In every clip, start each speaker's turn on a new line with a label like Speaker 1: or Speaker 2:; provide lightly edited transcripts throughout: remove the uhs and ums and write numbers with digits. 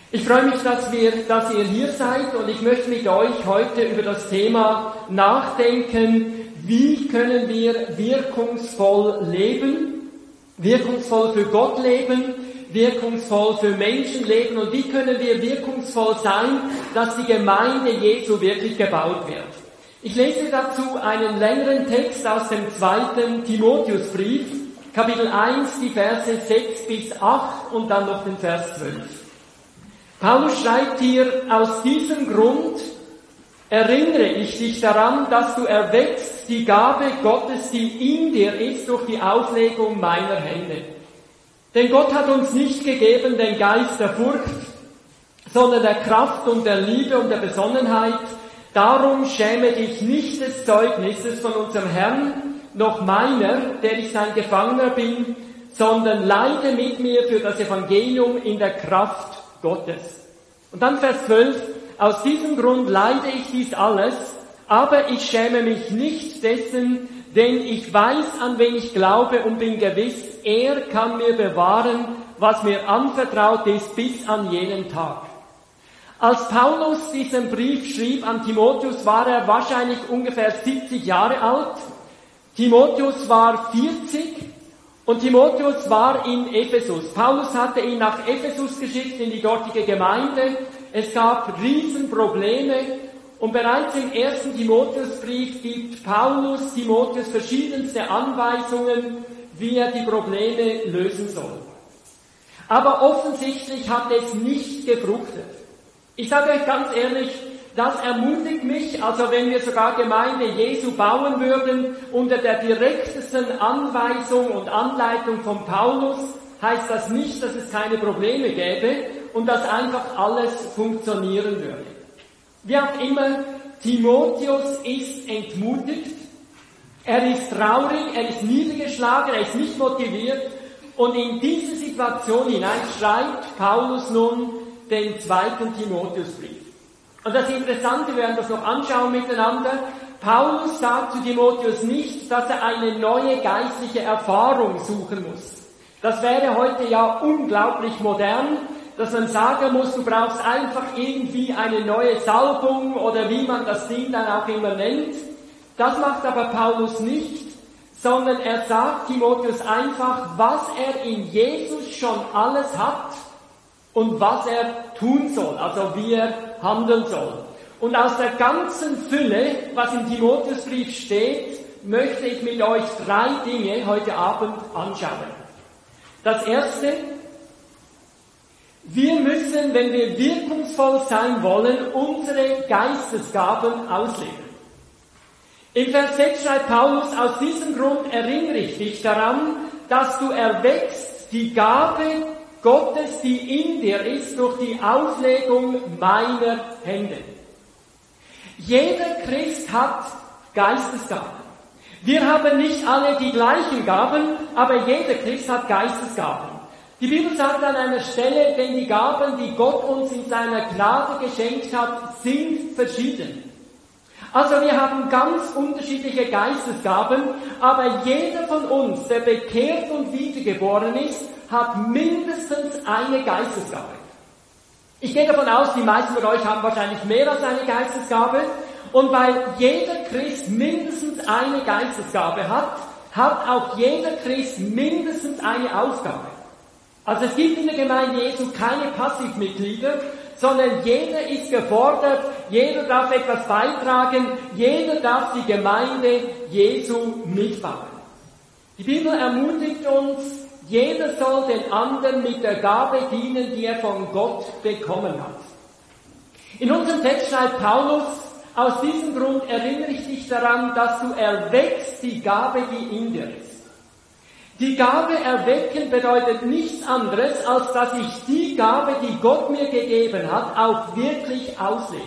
Speaker 1: Ich freue mich, dass ihr hier seid und ich möchte mit euch heute über das Thema nachdenken, wie können wir wirkungsvoll leben, wirkungsvoll für Gott leben, wirkungsvoll für Menschen leben und wie können wir wirkungsvoll sein, dass die Gemeinde Jesu wirklich gebaut wird. Ich lese dazu einen längeren Text aus dem 2. Timotheusbrief, Kapitel 1, die Verse 6 bis 8 und dann noch den Vers 12. Paulus schreibt hier, aus diesem Grund erinnere ich dich daran, dass du erweckst die Gabe Gottes, die in dir ist, durch die Auflegung meiner Hände. Denn Gott hat uns nicht gegeben den Geist der Furcht, sondern der Kraft und der Liebe und der Besonnenheit. Darum schäme dich nicht des Zeugnisses von unserem Herrn, noch meiner, der ich sein Gefangener bin, sondern leide mit mir für das Evangelium in der Kraft Gottes. Und dann Vers 12, aus diesem Grund leide ich dies alles, aber ich schäme mich nicht dessen, denn ich weiß, an wen ich glaube und bin gewiss, er kann mir bewahren, was mir anvertraut ist, bis an jenen Tag. Als Paulus diesen Brief schrieb an Timotheus, war er wahrscheinlich ungefähr 70 Jahre alt. Timotheus war 40 und Timotheus war in Ephesus. Paulus hatte ihn nach Ephesus geschickt, in die dortige Gemeinde. Es gab Riesenprobleme und bereits im 1. Timotheusbrief gibt Paulus Timotheus verschiedenste Anweisungen, wie er die Probleme lösen soll. Aber offensichtlich hat es nicht gefruchtet. Ich sage euch ganz ehrlich, das ermutigt mich, also wenn wir sogar Gemeinde Jesu bauen würden, unter der direktesten Anweisung und Anleitung von Paulus, heißt das nicht, dass es keine Probleme gäbe und dass einfach alles funktionieren würde. Wie auch immer, Timotheus ist entmutigt, er ist traurig, er ist niedergeschlagen, er ist nicht motiviert und in diese Situation hinein schreibt Paulus nun den 2. Timotheusbrief. Und das Interessante, wir werden das noch anschauen miteinander, Paulus sagt zu Timotheus nicht, dass er eine neue geistliche Erfahrung suchen muss. Das wäre heute ja unglaublich modern, dass man sagen muss, du brauchst einfach irgendwie eine neue Salbung oder wie man das Ding dann auch immer nennt. Das macht aber Paulus nicht, sondern er sagt Timotheus einfach, was er in Jesus schon alles hat und was er tun soll, also wie er handeln soll. Und aus der ganzen Fülle, was im Timotheusbrief steht, möchte ich mit euch 3 Dinge heute Abend anschauen. Das erste, wir müssen, wenn wir wirkungsvoll sein wollen, unsere Geistesgaben ausleben. Im Vers 6 schreibt Paulus, aus diesem Grund erinnere ich dich daran, dass du erweckst die Gabe Gottes, die in dir ist, durch die Auflegung meiner Hände. Jeder Christ hat Geistesgaben. Wir haben nicht alle die gleichen Gaben, aber jeder Christ hat Geistesgaben. Die Bibel sagt an einer Stelle, denn die Gaben, die Gott uns in seiner Gnade geschenkt hat, sind verschieden. Also wir haben ganz unterschiedliche Geistesgaben, aber jeder von uns, der bekehrt und wiedergeboren ist, hat mindestens eine Geistesgabe. Ich gehe davon aus, die meisten von euch haben wahrscheinlich mehr als eine Geistesgabe. Und weil jeder Christ mindestens eine Geistesgabe hat, hat auch jeder Christ mindestens eine Aufgabe. Also es gibt in der Gemeinde Jesu keine Passivmitglieder, sondern jeder ist gefordert, jeder darf etwas beitragen, jeder darf die Gemeinde Jesu mitbauen. Die Bibel ermutigt uns, jeder soll den anderen mit der Gabe dienen, die er von Gott bekommen hat. In unserem Text schreibt Paulus, aus diesem Grund erinnere ich dich daran, dass du erweckst die Gabe, die in dir ist. Die Gabe erwecken bedeutet nichts anderes, als dass ich die Gabe, die Gott mir gegeben hat, auch wirklich auslebe.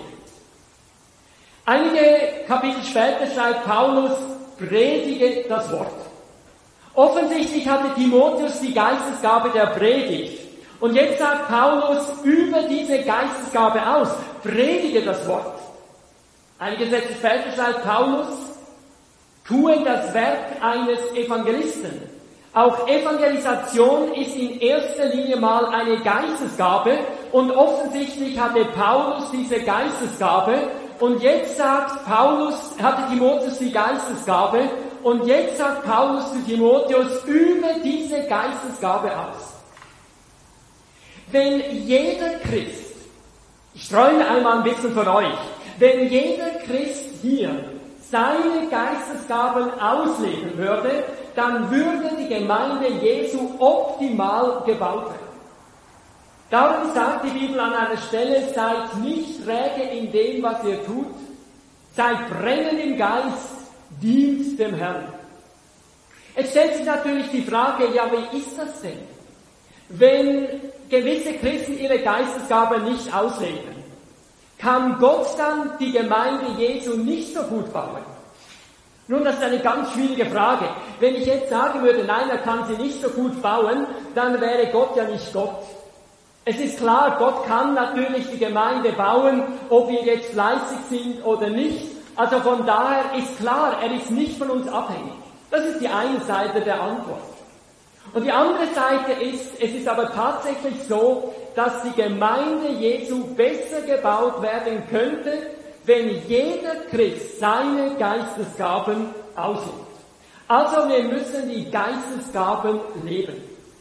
Speaker 1: Einige Kapitel später schreibt Paulus, predige das Wort. Offensichtlich hatte Timotheus die Geistesgabe der Predigt. Und jetzt sagt Paulus über diese Geistesgabe aus, predige das Wort. Einige Sätze später schreibt Paulus, tue das Werk eines Evangelisten. Auch Evangelisation ist in erster Linie mal eine Geistesgabe und offensichtlich hatte Paulus diese Geistesgabe und jetzt sagt Paulus, hatte Timotheus die Geistesgabe und jetzt sagt Paulus zu Timotheus, übe diese Geistesgabe aus. Wenn jeder Christ, ich träume einmal ein bisschen von euch, wenn jeder Christ hier seine Geistesgaben ausleben würde, dann würde die Gemeinde Jesu optimal gebaut werden. Darum sagt die Bibel an einer Stelle, seid nicht träge in dem, was ihr tut, seid brennend im Geist, dient dem Herrn. Jetzt stellt sich natürlich die Frage, ja, wie ist das denn, wenn gewisse Christen ihre Geistesgabe nicht ausleben? Kann Gott dann die Gemeinde Jesu nicht so gut bauen? Nun, das ist eine ganz schwierige Frage. Wenn ich jetzt sagen würde, nein, er kann sie nicht so gut bauen, dann wäre Gott ja nicht Gott. Es ist klar, Gott kann natürlich die Gemeinde bauen, ob wir jetzt fleißig sind oder nicht. Also von daher ist klar, er ist nicht von uns abhängig. Das ist die eine Seite der Antwort. Und die andere Seite ist, es ist aber tatsächlich so, dass die Gemeinde Jesu besser gebaut werden könnte, wenn jeder Christ seine Geistesgaben auslebt. Also wir müssen die Geistesgaben leben.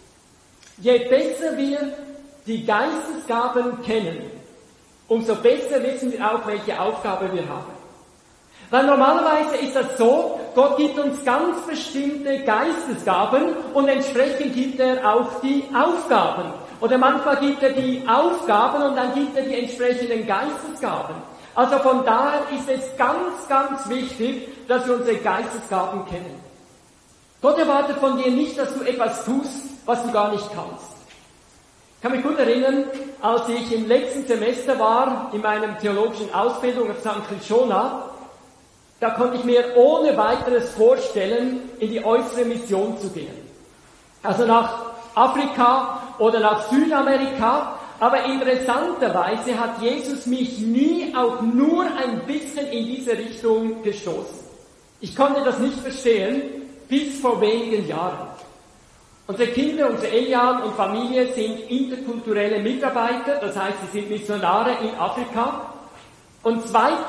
Speaker 1: Je besser wir die Geistesgaben kennen, umso besser wissen wir auch, welche Aufgabe wir haben. Weil normalerweise ist das so, Gott gibt uns ganz bestimmte Geistesgaben und entsprechend gibt er auch die Aufgaben. Oder manchmal gibt er die Aufgaben und dann gibt er die entsprechenden Geistesgaben. Also von daher ist es ganz, ganz wichtig, dass wir unsere Geistesgaben kennen. Gott erwartet von dir nicht, dass du etwas tust, was du gar nicht kannst. Ich kann mich gut erinnern, als ich im letzten Semester war, in meiner theologischen Ausbildung auf St. Krishona, da konnte ich mir ohne weiteres vorstellen, in die äußere Mission zu gehen. Also nach Afrika oder nach Südamerika. Aber interessanterweise hat Jesus mich nie auch nur ein bisschen in diese Richtung gestoßen. Ich konnte das nicht verstehen, bis vor wenigen Jahren. Unsere Kinder, unsere Ehegatten und Familie sind interkulturelle Mitarbeiter, das heißt, sie sind Missionare in Afrika. Und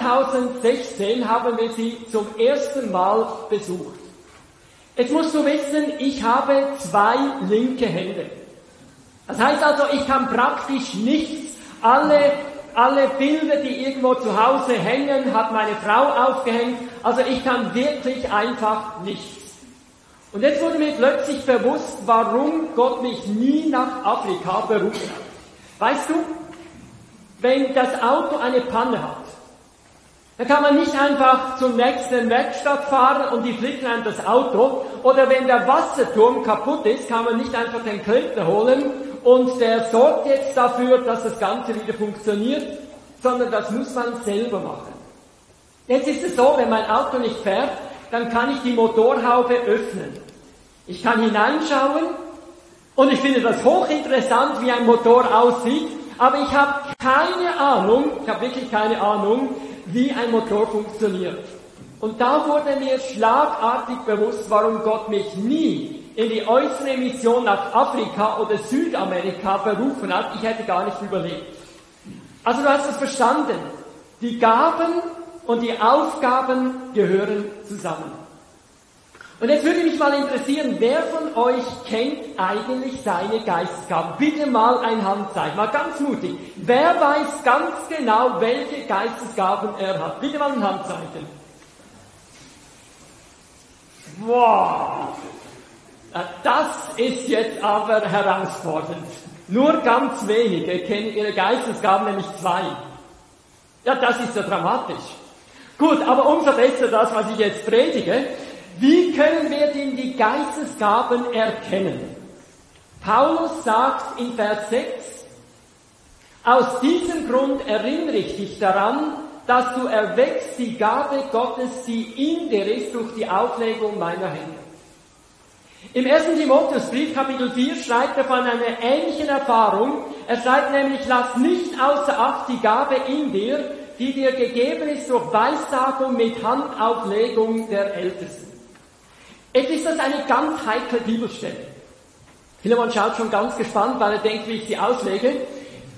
Speaker 1: 2016 haben wir sie zum ersten Mal besucht. Jetzt musst du wissen, ich habe 2 linke Hände. Das heißt also, ich kann praktisch nichts. Alle Bilder, die irgendwo zu Hause hängen, hat meine Frau aufgehängt. Also ich kann wirklich einfach nichts. Und jetzt wurde mir plötzlich bewusst, warum Gott mich nie nach Afrika berufen hat. Weißt du, wenn das Auto eine Panne hat, dann kann man nicht einfach zur nächsten Werkstatt fahren und die flicken einem das Auto. Oder wenn der Wasserturm kaputt ist, kann man nicht einfach den Klempner holen und der sorgt jetzt dafür, dass das Ganze wieder funktioniert, sondern das muss man selber machen. Jetzt ist es so, wenn mein Auto nicht fährt, dann kann ich die Motorhaube öffnen. Ich kann hineinschauen und ich finde das hochinteressant, wie ein Motor aussieht, aber ich habe wirklich keine Ahnung, wie ein Motor funktioniert. Und da wurde mir schlagartig bewusst, warum Gott mich nie in die äußere Mission nach Afrika oder Südamerika berufen hat. Ich hätte gar nicht überlebt. Also du hast es verstanden. Die Gaben und die Aufgaben gehören zusammen. Und jetzt würde mich mal interessieren, wer von euch kennt eigentlich seine Geistesgaben? Bitte mal ein Handzeichen, mal ganz mutig. Wer weiß ganz genau, welche Geistesgaben er hat? Bitte mal ein Handzeichen. Wow! Das ist jetzt aber herausfordernd. Nur ganz wenige kennen ihre Geistesgaben, nämlich 2. Ja, das ist ja dramatisch. Gut, aber umso besser das, was ich jetzt predige. Wie können wir denn die Geistesgaben erkennen? Paulus sagt in Vers 6, aus diesem Grund erinnere ich dich daran, dass du erweckst die Gabe Gottes, die in dir ist, durch die Auflegung meiner Hände. Im 1. Timotheusbrief, Kapitel 4, schreibt er von einer ähnlichen Erfahrung. Er schreibt nämlich, lass nicht außer Acht die Gabe in dir, die dir gegeben ist durch Weissagung mit Handauflegung der Ältesten. Jetzt ist das eine ganz heikle Bibelstelle. Philemon schaut schon ganz gespannt, weil er denkt, wie ich sie auslege.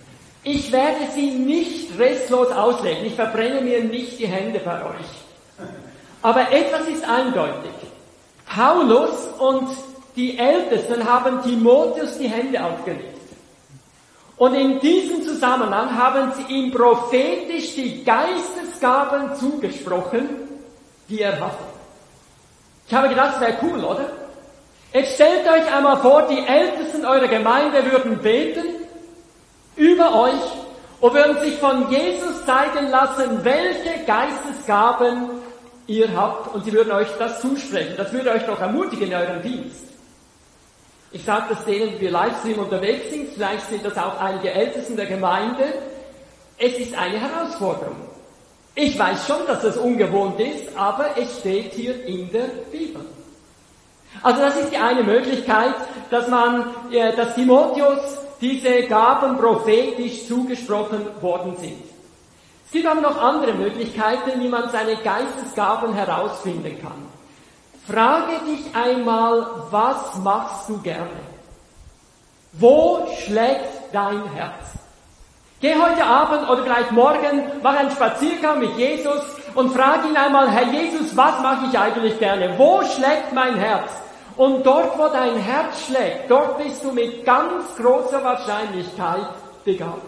Speaker 1: Ich werde sie nicht restlos auslegen. Ich verbrenne mir nicht die Hände bei euch. Aber etwas ist eindeutig. Paulus und die Ältesten haben Timotheus die Hände aufgelegt. Und in diesem Zusammenhang haben sie ihm prophetisch die Geistesgaben zugesprochen, die er hatte. Ich habe gedacht, das wäre cool, oder? Jetzt stellt euch einmal vor, die Ältesten eurer Gemeinde würden beten über euch und würden sich von Jesus zeigen lassen, welche Geistesgaben ihr habt, und sie würden euch das zusprechen. Das würde euch doch ermutigen in eurem Dienst. Ich sage das denen, die wir Livestream unterwegs sind, vielleicht sind das auch einige Ältesten der Gemeinde. Es ist eine Herausforderung. Ich weiß schon, dass das ungewohnt ist, aber es steht hier in der Bibel. Also das ist die eine Möglichkeit, dass Timotheus diese Gaben prophetisch zugesprochen worden sind. Es gibt aber noch andere Möglichkeiten, wie man seine Geistesgaben herausfinden kann. Frage dich einmal, was machst du gerne? Wo schlägt dein Herz? Geh heute Abend oder vielleicht morgen, mach einen Spaziergang mit Jesus und frag ihn einmal, Herr Jesus, was mache ich eigentlich gerne? Wo schlägt mein Herz? Und dort, wo dein Herz schlägt, dort bist du mit ganz großer Wahrscheinlichkeit begabt.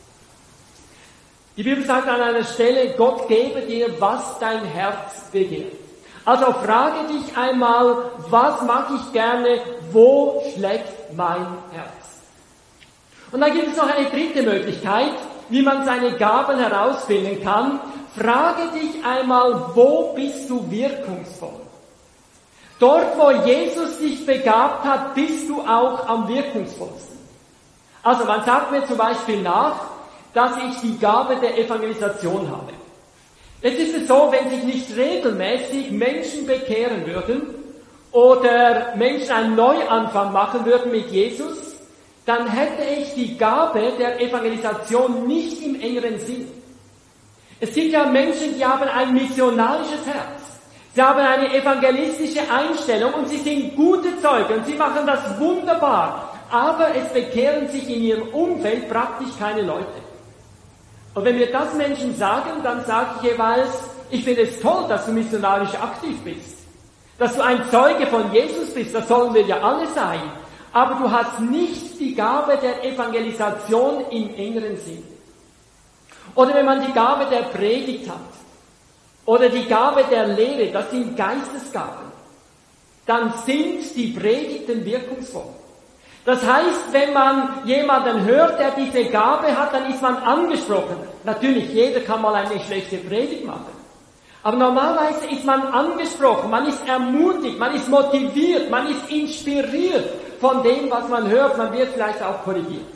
Speaker 1: Die Bibel sagt an einer Stelle, Gott gebe dir, was dein Herz begehrt. Also frage dich einmal, was mache ich gerne, wo schlägt mein Herz? Und dann gibt es noch eine dritte Möglichkeit, wie man seine Gaben herausfinden kann. Frage dich einmal, wo bist du wirkungsvoll? Dort, wo Jesus dich begabt hat, bist du auch am wirkungsvollsten. Also man sagt mir zum Beispiel nach, dass ich die Gabe der Evangelisation habe. Jetzt ist es so, wenn sich nicht regelmäßig Menschen bekehren würden oder Menschen einen Neuanfang machen würden mit Jesus, dann hätte ich die Gabe der Evangelisation nicht im engeren Sinn. Es gibt ja Menschen, die haben ein missionarisches Herz. Sie haben eine evangelistische Einstellung und sie sind gute Zeugen und sie machen das wunderbar. Aber es bekehren sich in ihrem Umfeld praktisch keine Leute. Und wenn mir das Menschen sagen, dann sage ich jeweils, ich finde es toll, dass du missionarisch aktiv bist. Dass du ein Zeuge von Jesus bist, das sollen wir ja alle sein. Aber du hast nicht die Gabe der Evangelisation im engeren Sinn. Oder wenn man die Gabe der Predigt hat, oder die Gabe der Lehre, das sind Geistesgaben, dann sind die Predigten wirkungsvoll. Das heißt, wenn man jemanden hört, der diese Gabe hat, dann ist man angesprochen. Natürlich, jeder kann mal eine schlechte Predigt machen. Aber normalerweise ist man angesprochen, man ist ermutigt, man ist motiviert, man ist inspiriert von dem, was man hört, man wird vielleicht auch korrigiert.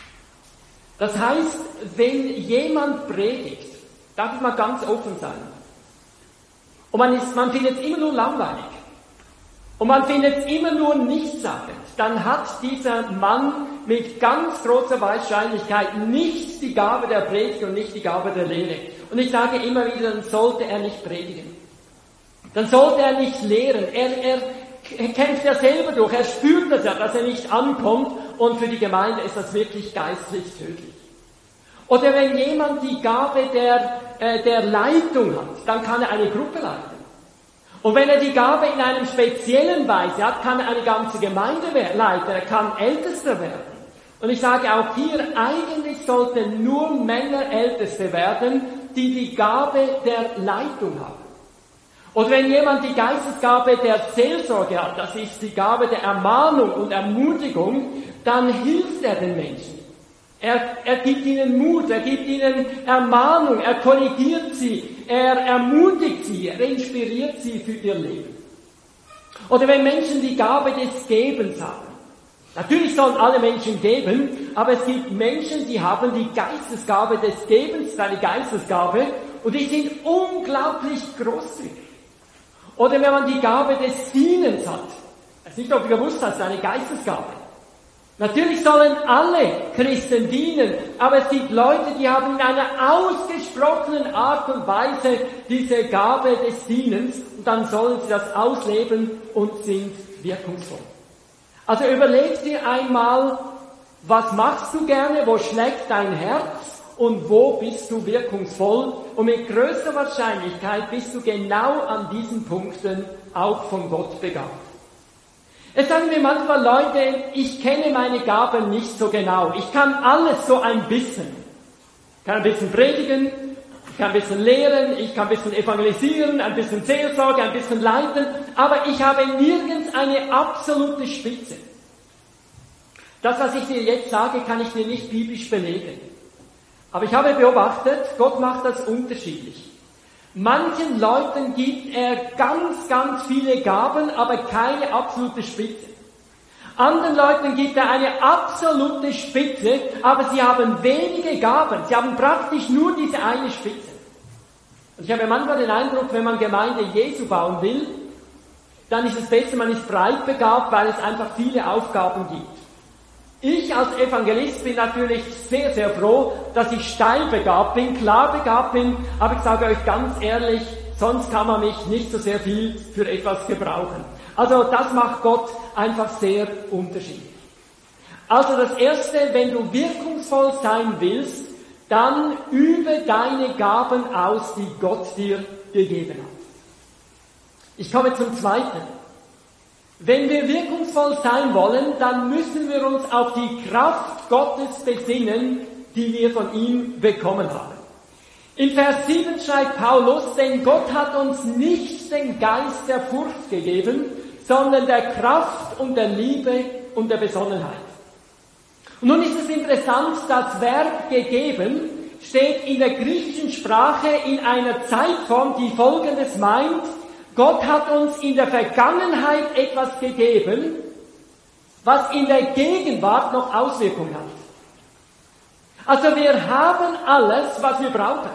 Speaker 1: Das heißt, wenn jemand predigt, darf ich mal ganz offen sein, und man findet es immer nur langweilig, und man findet es immer nur nichtssagend, dann hat dieser Mann mit ganz großer Wahrscheinlichkeit nicht die Gabe der Predigt und nicht die Gabe der Lehre. Und ich sage immer wieder, dann sollte er nicht predigen. Dann sollte er nicht lehren. Er kämpft ja selber durch, er spürt das ja, dass er nicht ankommt, und für die Gemeinde ist das wirklich geistlich tödlich. Oder wenn jemand die Gabe der Leitung hat, dann kann er eine Gruppe leiten. Und wenn er die Gabe in einem speziellen Weise hat, kann er eine ganze Gemeinde leiten, er kann Ältester werden. Und ich sage auch hier, eigentlich sollten nur Männer Älteste werden, die die Gabe der Leitung haben. Oder wenn jemand die Geistesgabe der Seelsorge hat, das ist die Gabe der Ermahnung und Ermutigung, dann hilft er den Menschen. Er gibt ihnen Mut, er gibt ihnen Ermahnung, er korrigiert sie, er ermutigt sie, er inspiriert sie für ihr Leben. Oder wenn Menschen die Gabe des Gebens haben. Natürlich sollen alle Menschen geben, aber es gibt Menschen, die haben die Geistesgabe des Gebens, eine Geistesgabe, und die sind unglaublich großzügig. Oder wenn man die Gabe des Dienens hat. Ich weiß nicht, ob ihr gewusst habt, das ist eine Geistesgabe. Natürlich sollen alle Christen dienen, aber es gibt Leute, die haben in einer ausgesprochenen Art und Weise diese Gabe des Dienens, und dann sollen sie das ausleben und sind wirkungsvoll. Also überleg dir einmal, Was machst du gerne? Wo schlägt dein Herz? Und wo bist du wirkungsvoll? Und mit größter Wahrscheinlichkeit bist du genau an diesen Punkten auch von Gott begabt. Es sagen mir manchmal Leute, ich kenne meine Gaben nicht so genau. Ich kann alles so ein bisschen. Ich kann ein bisschen predigen, ich kann ein bisschen lehren, ich kann ein bisschen evangelisieren, ein bisschen Seelsorge, ein bisschen leiten, aber ich habe nirgends eine absolute Spitze. Das, was ich dir jetzt sage, kann ich dir nicht biblisch belegen. Aber ich habe beobachtet, Gott macht das unterschiedlich. Manchen Leuten gibt er ganz viele Gaben, aber keine absolute Spitze. Anderen Leuten gibt er eine absolute Spitze, aber sie haben wenige Gaben. Sie haben praktisch nur diese eine Spitze. Und ich habe manchmal den Eindruck, wenn man Gemeinde Jesu bauen will, dann ist es besser, man ist breit begabt, weil es einfach viele Aufgaben gibt. Ich als Evangelist bin natürlich sehr froh, dass ich steil begabt bin, klar begabt bin, aber ich sage euch ganz ehrlich, sonst kann man mich nicht so sehr viel für etwas gebrauchen. Also das macht Gott einfach sehr unterschiedlich. Also das Erste, wenn du wirkungsvoll sein willst, dann übe deine Gaben aus, die Gott dir gegeben hat. Ich komme zum Zweiten. Wenn wir wirkungsvoll sein wollen, dann müssen wir uns auf die Kraft Gottes besinnen, die wir von ihm bekommen haben. In Vers 7 schreibt Paulus, denn Gott hat uns nicht den Geist der Furcht gegeben, sondern der Kraft und der Liebe und der Besonnenheit. Und nun ist es interessant, das Verb gegeben steht in der griechischen Sprache in einer Zeitform, die Folgendes meint: Gott hat uns in der Vergangenheit etwas gegeben, was in der Gegenwart noch Auswirkungen hat. Also wir haben alles, was wir brauchen.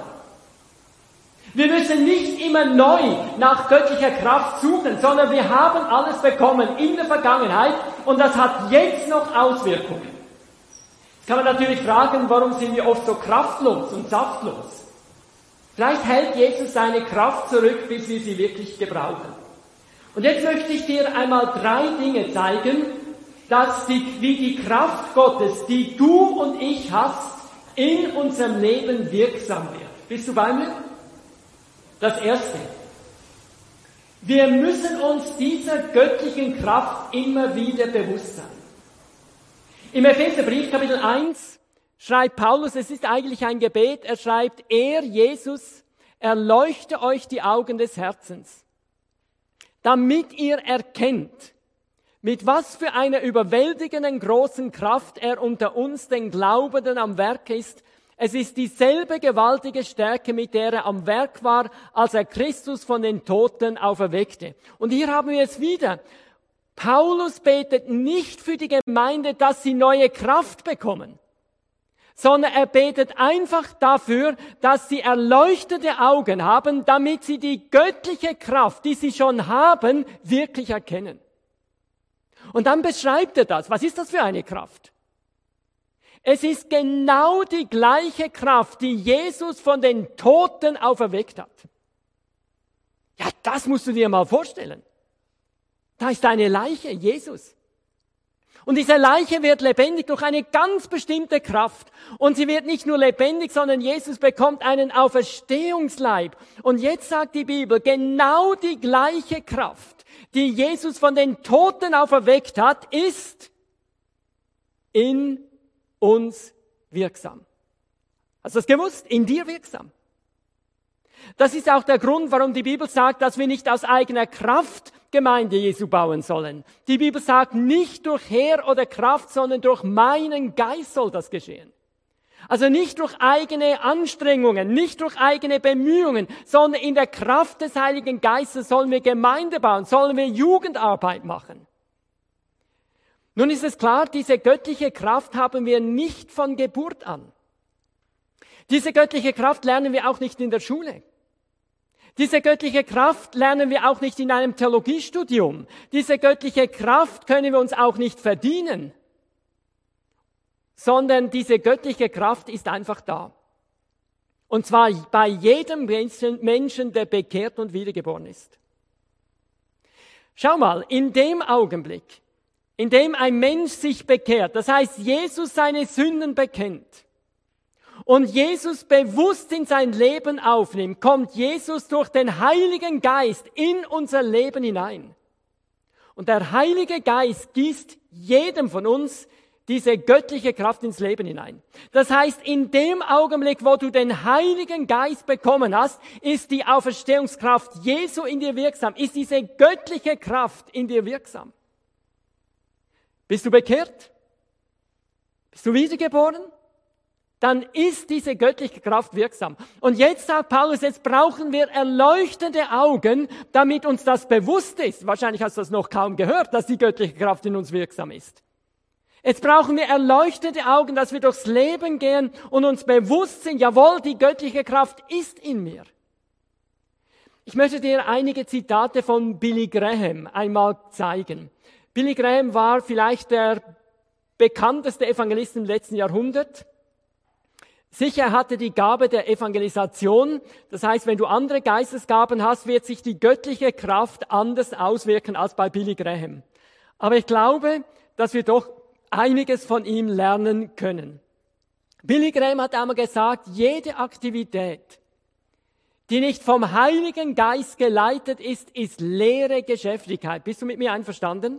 Speaker 1: Wir müssen nicht immer neu nach göttlicher Kraft suchen, sondern wir haben alles bekommen in der Vergangenheit und das hat jetzt noch Auswirkungen. Jetzt kann man natürlich fragen, warum sind wir oft so kraftlos und saftlos? Vielleicht hält Jesus seine Kraft zurück, bis wir sie wirklich gebrauchen. Und jetzt möchte ich dir einmal 3 Dinge zeigen, wie die Kraft Gottes, die du und ich hast, in unserem Leben wirksam wird. Bist du bei mir? Das Erste. Wir müssen uns dieser göttlichen Kraft immer wieder bewusst sein. Im Epheserbrief Kapitel 1 schreibt Paulus, es ist eigentlich ein Gebet, er schreibt, Jesus, erleuchte euch die Augen des Herzens, damit ihr erkennt, mit was für einer überwältigenden großen Kraft er unter uns, den Glaubenden, am Werk ist. Es ist dieselbe gewaltige Stärke, mit der er am Werk war, als er Christus von den Toten auferweckte. Und hier haben wir es wieder. Paulus betet nicht für die Gemeinde, dass sie neue Kraft bekommen, sondern er betet einfach dafür, dass sie erleuchtete Augen haben, damit sie die göttliche Kraft, die sie schon haben, wirklich erkennen. Und dann beschreibt er das. Was ist das für eine Kraft? Es ist genau die gleiche Kraft, die Jesus von den Toten auferweckt hat. Ja, das musst du dir mal vorstellen. Da ist eine Leiche, Jesus. Und diese Leiche wird lebendig durch eine ganz bestimmte Kraft. Und sie wird nicht nur lebendig, sondern Jesus bekommt einen Auferstehungsleib. Und jetzt sagt die Bibel, genau die gleiche Kraft, die Jesus von den Toten auferweckt hat, ist in uns wirksam. Hast du das gewusst? In dir wirksam. Das ist auch der Grund, warum die Bibel sagt, dass wir nicht aus eigener Kraft Gemeinde Jesu bauen sollen. Die Bibel sagt, nicht durch Heer oder Kraft, sondern durch meinen Geist soll das geschehen. Also nicht durch eigene Anstrengungen, nicht durch eigene Bemühungen, sondern in der Kraft des Heiligen Geistes sollen wir Gemeinde bauen, sollen wir Jugendarbeit machen. Nun ist es klar, diese göttliche Kraft haben wir nicht von Geburt an. Diese göttliche Kraft lernen wir auch nicht in der Schule. Diese göttliche Kraft lernen wir auch nicht in einem Theologiestudium. Diese göttliche Kraft können wir uns auch nicht verdienen, sondern diese göttliche Kraft ist einfach da. Und zwar bei jedem Menschen, der bekehrt und wiedergeboren ist. Schau mal, in dem Augenblick, indem ein Mensch sich bekehrt, das heißt, Jesus seine Sünden bekennt und Jesus bewusst in sein Leben aufnimmt, kommt Jesus durch den Heiligen Geist in unser Leben hinein. Und der Heilige Geist gießt jedem von uns diese göttliche Kraft ins Leben hinein. Das heißt, in dem Augenblick, wo du den Heiligen Geist bekommen hast, ist die Auferstehungskraft Jesu in dir wirksam, ist diese göttliche Kraft in dir wirksam. Bist du bekehrt? Bist du wiedergeboren? Dann ist diese göttliche Kraft wirksam. Und jetzt sagt Paulus, jetzt brauchen wir erleuchtende Augen, damit uns das bewusst ist. Wahrscheinlich hast du das noch kaum gehört, dass die göttliche Kraft in uns wirksam ist. Jetzt brauchen wir erleuchtete Augen, dass wir durchs Leben gehen und uns bewusst sind, jawohl, die göttliche Kraft ist in mir. Ich möchte dir einige Zitate von Billy Graham einmal zeigen. Billy Graham war vielleicht der bekannteste Evangelist im letzten Jahrhundert. Sicher hatte die Gabe der Evangelisation. Das heißt, wenn du andere Geistesgaben hast, wird sich die göttliche Kraft anders auswirken als bei Billy Graham. Aber ich glaube, dass wir doch einiges von ihm lernen können. Billy Graham hat einmal gesagt, jede Aktivität, die nicht vom Heiligen Geist geleitet ist, ist leere Geschäftigkeit. Bist du mit mir einverstanden?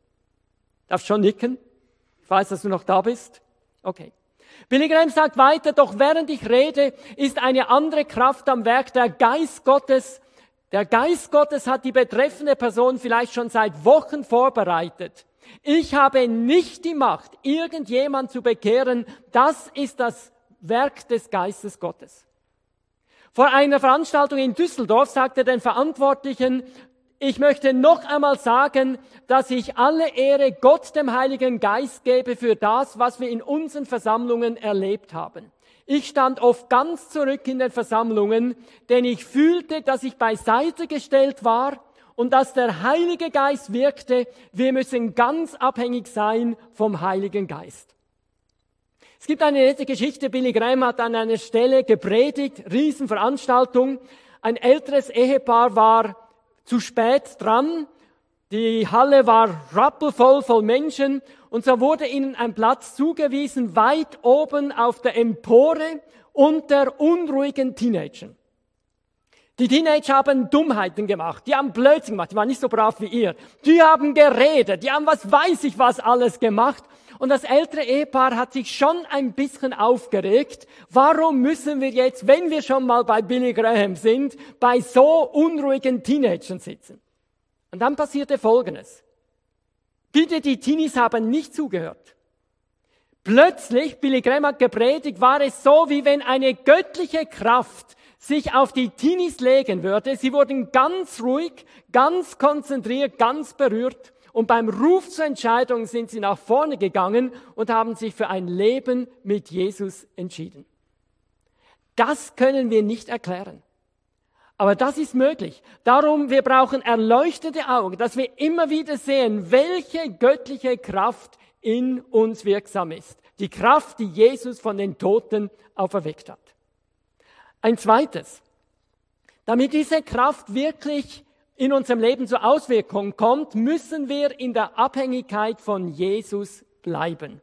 Speaker 1: Darfst schon nicken? Ich weiß, dass du noch da bist. Okay. Billy Graham sagt weiter, doch während ich rede, ist eine andere Kraft am Werk, der Geist Gottes. Der Geist Gottes hat die betreffende Person vielleicht schon seit Wochen vorbereitet. Ich habe nicht die Macht, irgendjemand zu bekehren. Das ist das Werk des Geistes Gottes. Vor einer Veranstaltung in Düsseldorf sagte den Verantwortlichen, ich möchte noch einmal sagen, dass ich alle Ehre Gott, dem Heiligen Geist, gebe für das, was wir in unseren Versammlungen erlebt haben. Ich stand oft ganz zurück in den Versammlungen, denn ich fühlte, dass ich beiseite gestellt war und dass der Heilige Geist wirkte. Wir müssen ganz abhängig sein vom Heiligen Geist. Es gibt eine nette Geschichte. Billy Graham hat an einer Stelle gepredigt, Riesenveranstaltung. Ein älteres Ehepaar war zu spät dran. Die Halle war rappelvoll voll Menschen und so wurde ihnen ein Platz zugewiesen, weit oben auf der Empore unter unruhigen Teenagern. Die Teenager haben Dummheiten gemacht, die haben Blödsinn gemacht, die waren nicht so brav wie ihr. Die haben geredet, die haben was weiß ich was alles gemacht. Und das ältere Ehepaar hat sich schon ein bisschen aufgeregt. Warum müssen wir jetzt, wenn wir schon mal bei Billy Graham sind, bei so unruhigen Teenagern sitzen? Und dann passierte Folgendes. Bitte, die Teenies haben nicht zugehört. Plötzlich, Billy Graham hat gepredigt, war es so, wie wenn eine göttliche Kraft sich auf die Teenies legen würde. Sie wurden ganz ruhig, ganz konzentriert, ganz berührt. Und beim Ruf zur Entscheidung sind sie nach vorne gegangen und haben sich für ein Leben mit Jesus entschieden. Das können wir nicht erklären. Aber das ist möglich. Darum, wir brauchen erleuchtete Augen, dass wir immer wieder sehen, welche göttliche Kraft in uns wirksam ist. Die Kraft, die Jesus von den Toten auferweckt hat. Ein zweites. Damit diese Kraft wirklich in unserem Leben zur Auswirkung kommt, müssen wir in der Abhängigkeit von Jesus bleiben.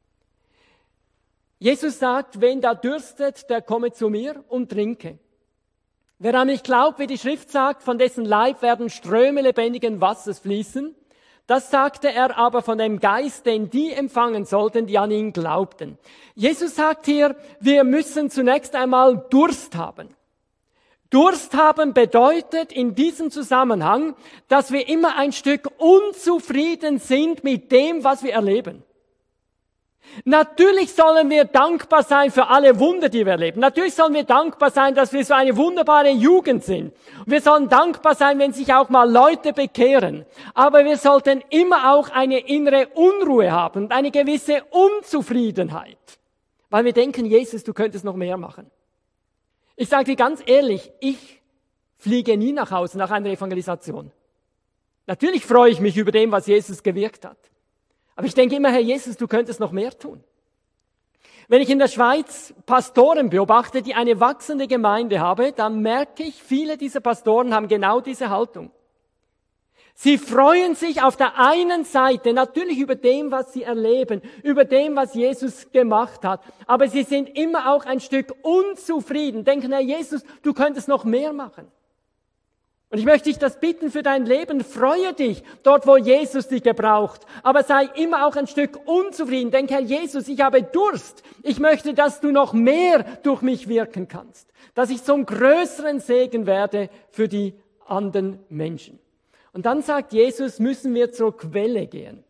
Speaker 1: Jesus sagt, wen da dürstet, der komme zu mir und trinke. Wer an mich glaubt, wie die Schrift sagt, von dessen Leib werden Ströme lebendigen Wassers fließen. Das sagte er aber von dem Geist, den die empfangen sollten, die an ihn glaubten. Jesus sagt hier, wir müssen zunächst einmal Durst haben. Durst haben bedeutet in diesem Zusammenhang, dass wir immer ein Stück unzufrieden sind mit dem, was wir erleben. Natürlich sollen wir dankbar sein für alle Wunder, die wir erleben. Natürlich sollen wir dankbar sein, dass wir so eine wunderbare Jugend sind. Wir sollen dankbar sein, wenn sich auch mal Leute bekehren. Aber wir sollten immer auch eine innere Unruhe haben und eine gewisse Unzufriedenheit. Weil wir denken, Jesus, du könntest noch mehr machen. Ich sage dir ganz ehrlich, ich fliege nie nach Hause nach einer Evangelisation. Natürlich freue ich mich über dem, was Jesus gewirkt hat. Aber ich denke immer, Herr Jesus, du könntest noch mehr tun. Wenn ich in der Schweiz Pastoren beobachte, die eine wachsende Gemeinde haben, dann merke ich, viele dieser Pastoren haben genau diese Haltung. Sie freuen sich auf der einen Seite natürlich über dem, was sie erleben, über dem, was Jesus gemacht hat. Aber sie sind immer auch ein Stück unzufrieden. Denken, Herr Jesus, du könntest noch mehr machen. Und ich möchte dich das bitten für dein Leben. Freue dich dort, wo Jesus dich gebraucht. Aber sei immer auch ein Stück unzufrieden. Denke, Herr Jesus, ich habe Durst. Ich möchte, dass du noch mehr durch mich wirken kannst. Dass ich zum größeren Segen werde für die anderen Menschen. Und dann sagt Jesus, müssen wir zur Quelle gehen.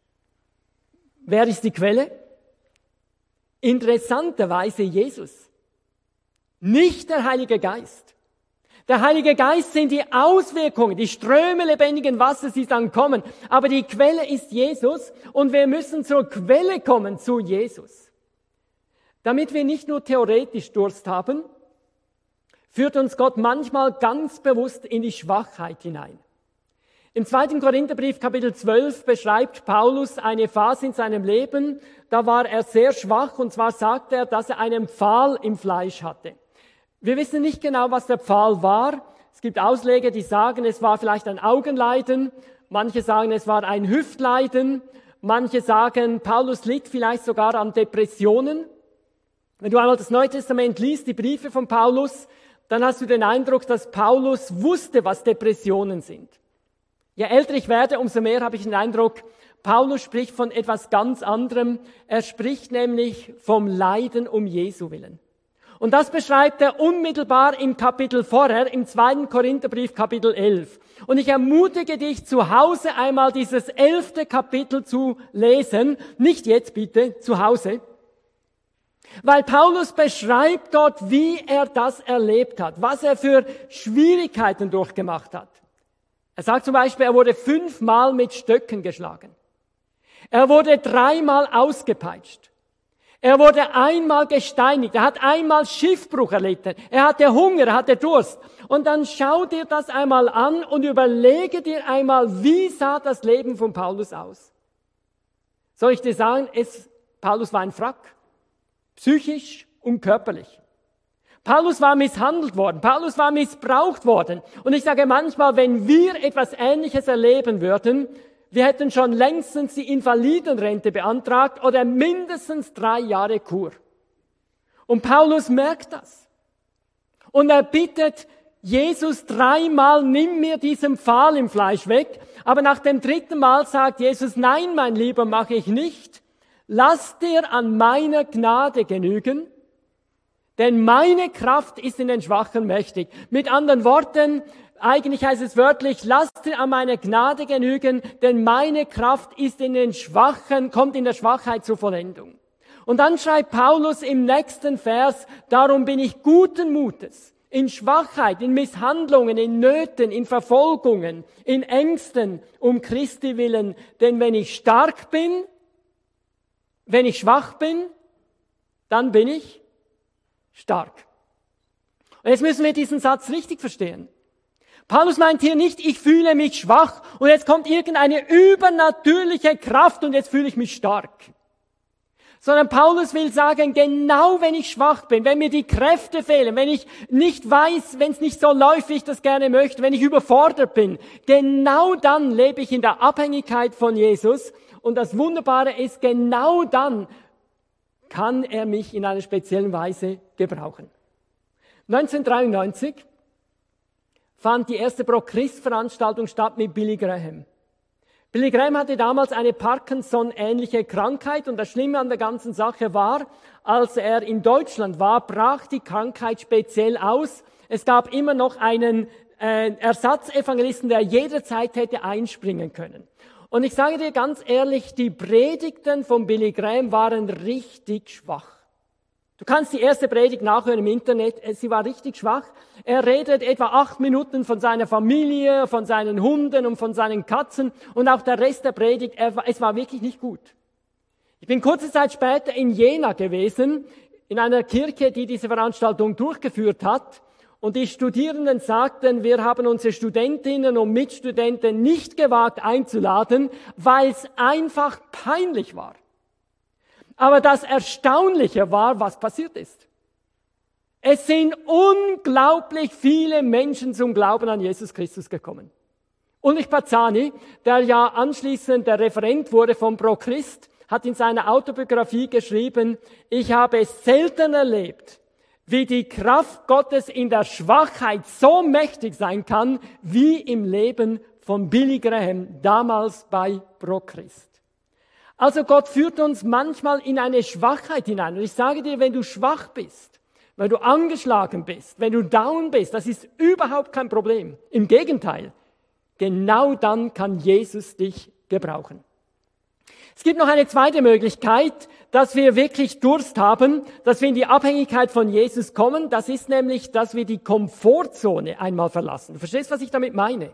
Speaker 1: Wer ist die Quelle? Interessanterweise Jesus. Nicht der Heilige Geist. Der Heilige Geist sind die Auswirkungen, die Ströme lebendigen Wassers, die dann kommen. Aber die Quelle ist Jesus und wir müssen zur Quelle kommen, zu Jesus. Damit wir nicht nur theoretisch Durst haben, führt uns Gott manchmal ganz bewusst in die Schwachheit hinein. Im 2. Korintherbrief, Kapitel 12, beschreibt Paulus eine Phase in seinem Leben, da war er sehr schwach, und zwar sagt er, dass er einen Pfahl im Fleisch hatte. Wir wissen nicht genau, was der Pfahl war. Es gibt Ausleger, die sagen, es war vielleicht ein Augenleiden, manche sagen, es war ein Hüftleiden, manche sagen, Paulus litt vielleicht sogar an Depressionen. Wenn du einmal das Neue Testament liest, die Briefe von Paulus, dann hast du den Eindruck, dass Paulus wusste, was Depressionen sind. Je älter ich werde, umso mehr habe ich den Eindruck, Paulus spricht von etwas ganz anderem. Er spricht nämlich vom Leiden um Jesu willen. Und das beschreibt er unmittelbar im Kapitel vorher, im 2. Korintherbrief, Kapitel 11. Und ich ermutige dich, zu Hause einmal dieses 11. Kapitel zu lesen. Nicht jetzt bitte, zu Hause. Weil Paulus beschreibt dort, wie er das erlebt hat, was er für Schwierigkeiten durchgemacht hat. Er sagt zum Beispiel, er wurde 5-mal mit Stöcken geschlagen. Er wurde 3-mal ausgepeitscht. Er wurde einmal gesteinigt. Er hat einmal Schiffbruch erlitten. Er hatte Hunger, er hatte Durst. Und dann schau dir das einmal an und überlege dir einmal, wie sah das Leben von Paulus aus? Soll ich dir sagen, Paulus war ein Wrack. Psychisch und körperlich. Paulus war misshandelt worden, Paulus war missbraucht worden. Und ich sage manchmal, wenn wir etwas Ähnliches erleben würden, wir hätten schon längstens die Invalidenrente beantragt oder mindestens 3 Jahre Kur. Und Paulus merkt das. Und er bittet Jesus 3-mal, nimm mir diesen Pfahl im Fleisch weg. Aber nach dem 3. Mal sagt Jesus, nein, mein Lieber, mache ich nicht. Lass dir an meiner Gnade genügen. Denn meine Kraft ist in den Schwachen mächtig. Mit anderen Worten, eigentlich heißt es wörtlich, lass dir an meine Gnade genügen, denn meine Kraft ist in den Schwachen, kommt in der Schwachheit zur Vollendung. Und dann schreibt Paulus im nächsten Vers, darum bin ich guten Mutes, in Schwachheit, in Misshandlungen, in Nöten, in Verfolgungen, in Ängsten, um Christi willen. Denn wenn ich stark bin, wenn ich schwach bin, dann bin ich stark. Und jetzt müssen wir diesen Satz richtig verstehen. Paulus meint hier nicht, ich fühle mich schwach und jetzt kommt irgendeine übernatürliche Kraft und jetzt fühle ich mich stark. Sondern Paulus will sagen, genau wenn ich schwach bin, wenn mir die Kräfte fehlen, wenn ich nicht weiß, wenn es nicht so läuft, wie ich das gerne möchte, wenn ich überfordert bin, genau dann lebe ich in der Abhängigkeit von Jesus. Und das Wunderbare ist, genau dann kann er mich in einer speziellen Weise gebrauchen. 1993 fand die erste Pro-Christ-Veranstaltung statt mit Billy Graham. Billy Graham hatte damals eine Parkinson-ähnliche Krankheit und das Schlimme an der ganzen Sache war, als er in Deutschland war, brach die Krankheit speziell aus. Es gab immer noch einen Ersatzevangelisten, der jederzeit hätte einspringen können. Und ich sage dir ganz ehrlich, die Predigten von Billy Graham waren richtig schwach. Du kannst die erste Predigt nachhören im Internet, sie war richtig schwach. Er redet etwa 8 Minuten von seiner Familie, von seinen Hunden und von seinen Katzen und auch der Rest der Predigt, es war wirklich nicht gut. Ich bin kurze Zeit später in Jena gewesen, in einer Kirche, die diese Veranstaltung durchgeführt hat. Und die Studierenden sagten, wir haben unsere Studentinnen und Mitstudenten nicht gewagt einzuladen, weil es einfach peinlich war. Aber das Erstaunliche war, was passiert ist. Es sind unglaublich viele Menschen zum Glauben an Jesus Christus gekommen. Ulrich Pazzani, der ja anschließend der Referent wurde von Pro Christ, hat in seiner Autobiografie geschrieben, ich habe es selten erlebt, wie die Kraft Gottes in der Schwachheit so mächtig sein kann, wie im Leben von Billy Graham, damals bei Pro Christ. Also Gott führt uns manchmal in eine Schwachheit hinein. Und ich sage dir, wenn du schwach bist, wenn du angeschlagen bist, wenn du down bist, das ist überhaupt kein Problem. Im Gegenteil, genau dann kann Jesus dich gebrauchen. Es gibt noch eine zweite Möglichkeit, dass wir wirklich Durst haben, dass wir in die Abhängigkeit von Jesus kommen. Das ist nämlich, dass wir die Komfortzone einmal verlassen. Du verstehst, was ich damit meine?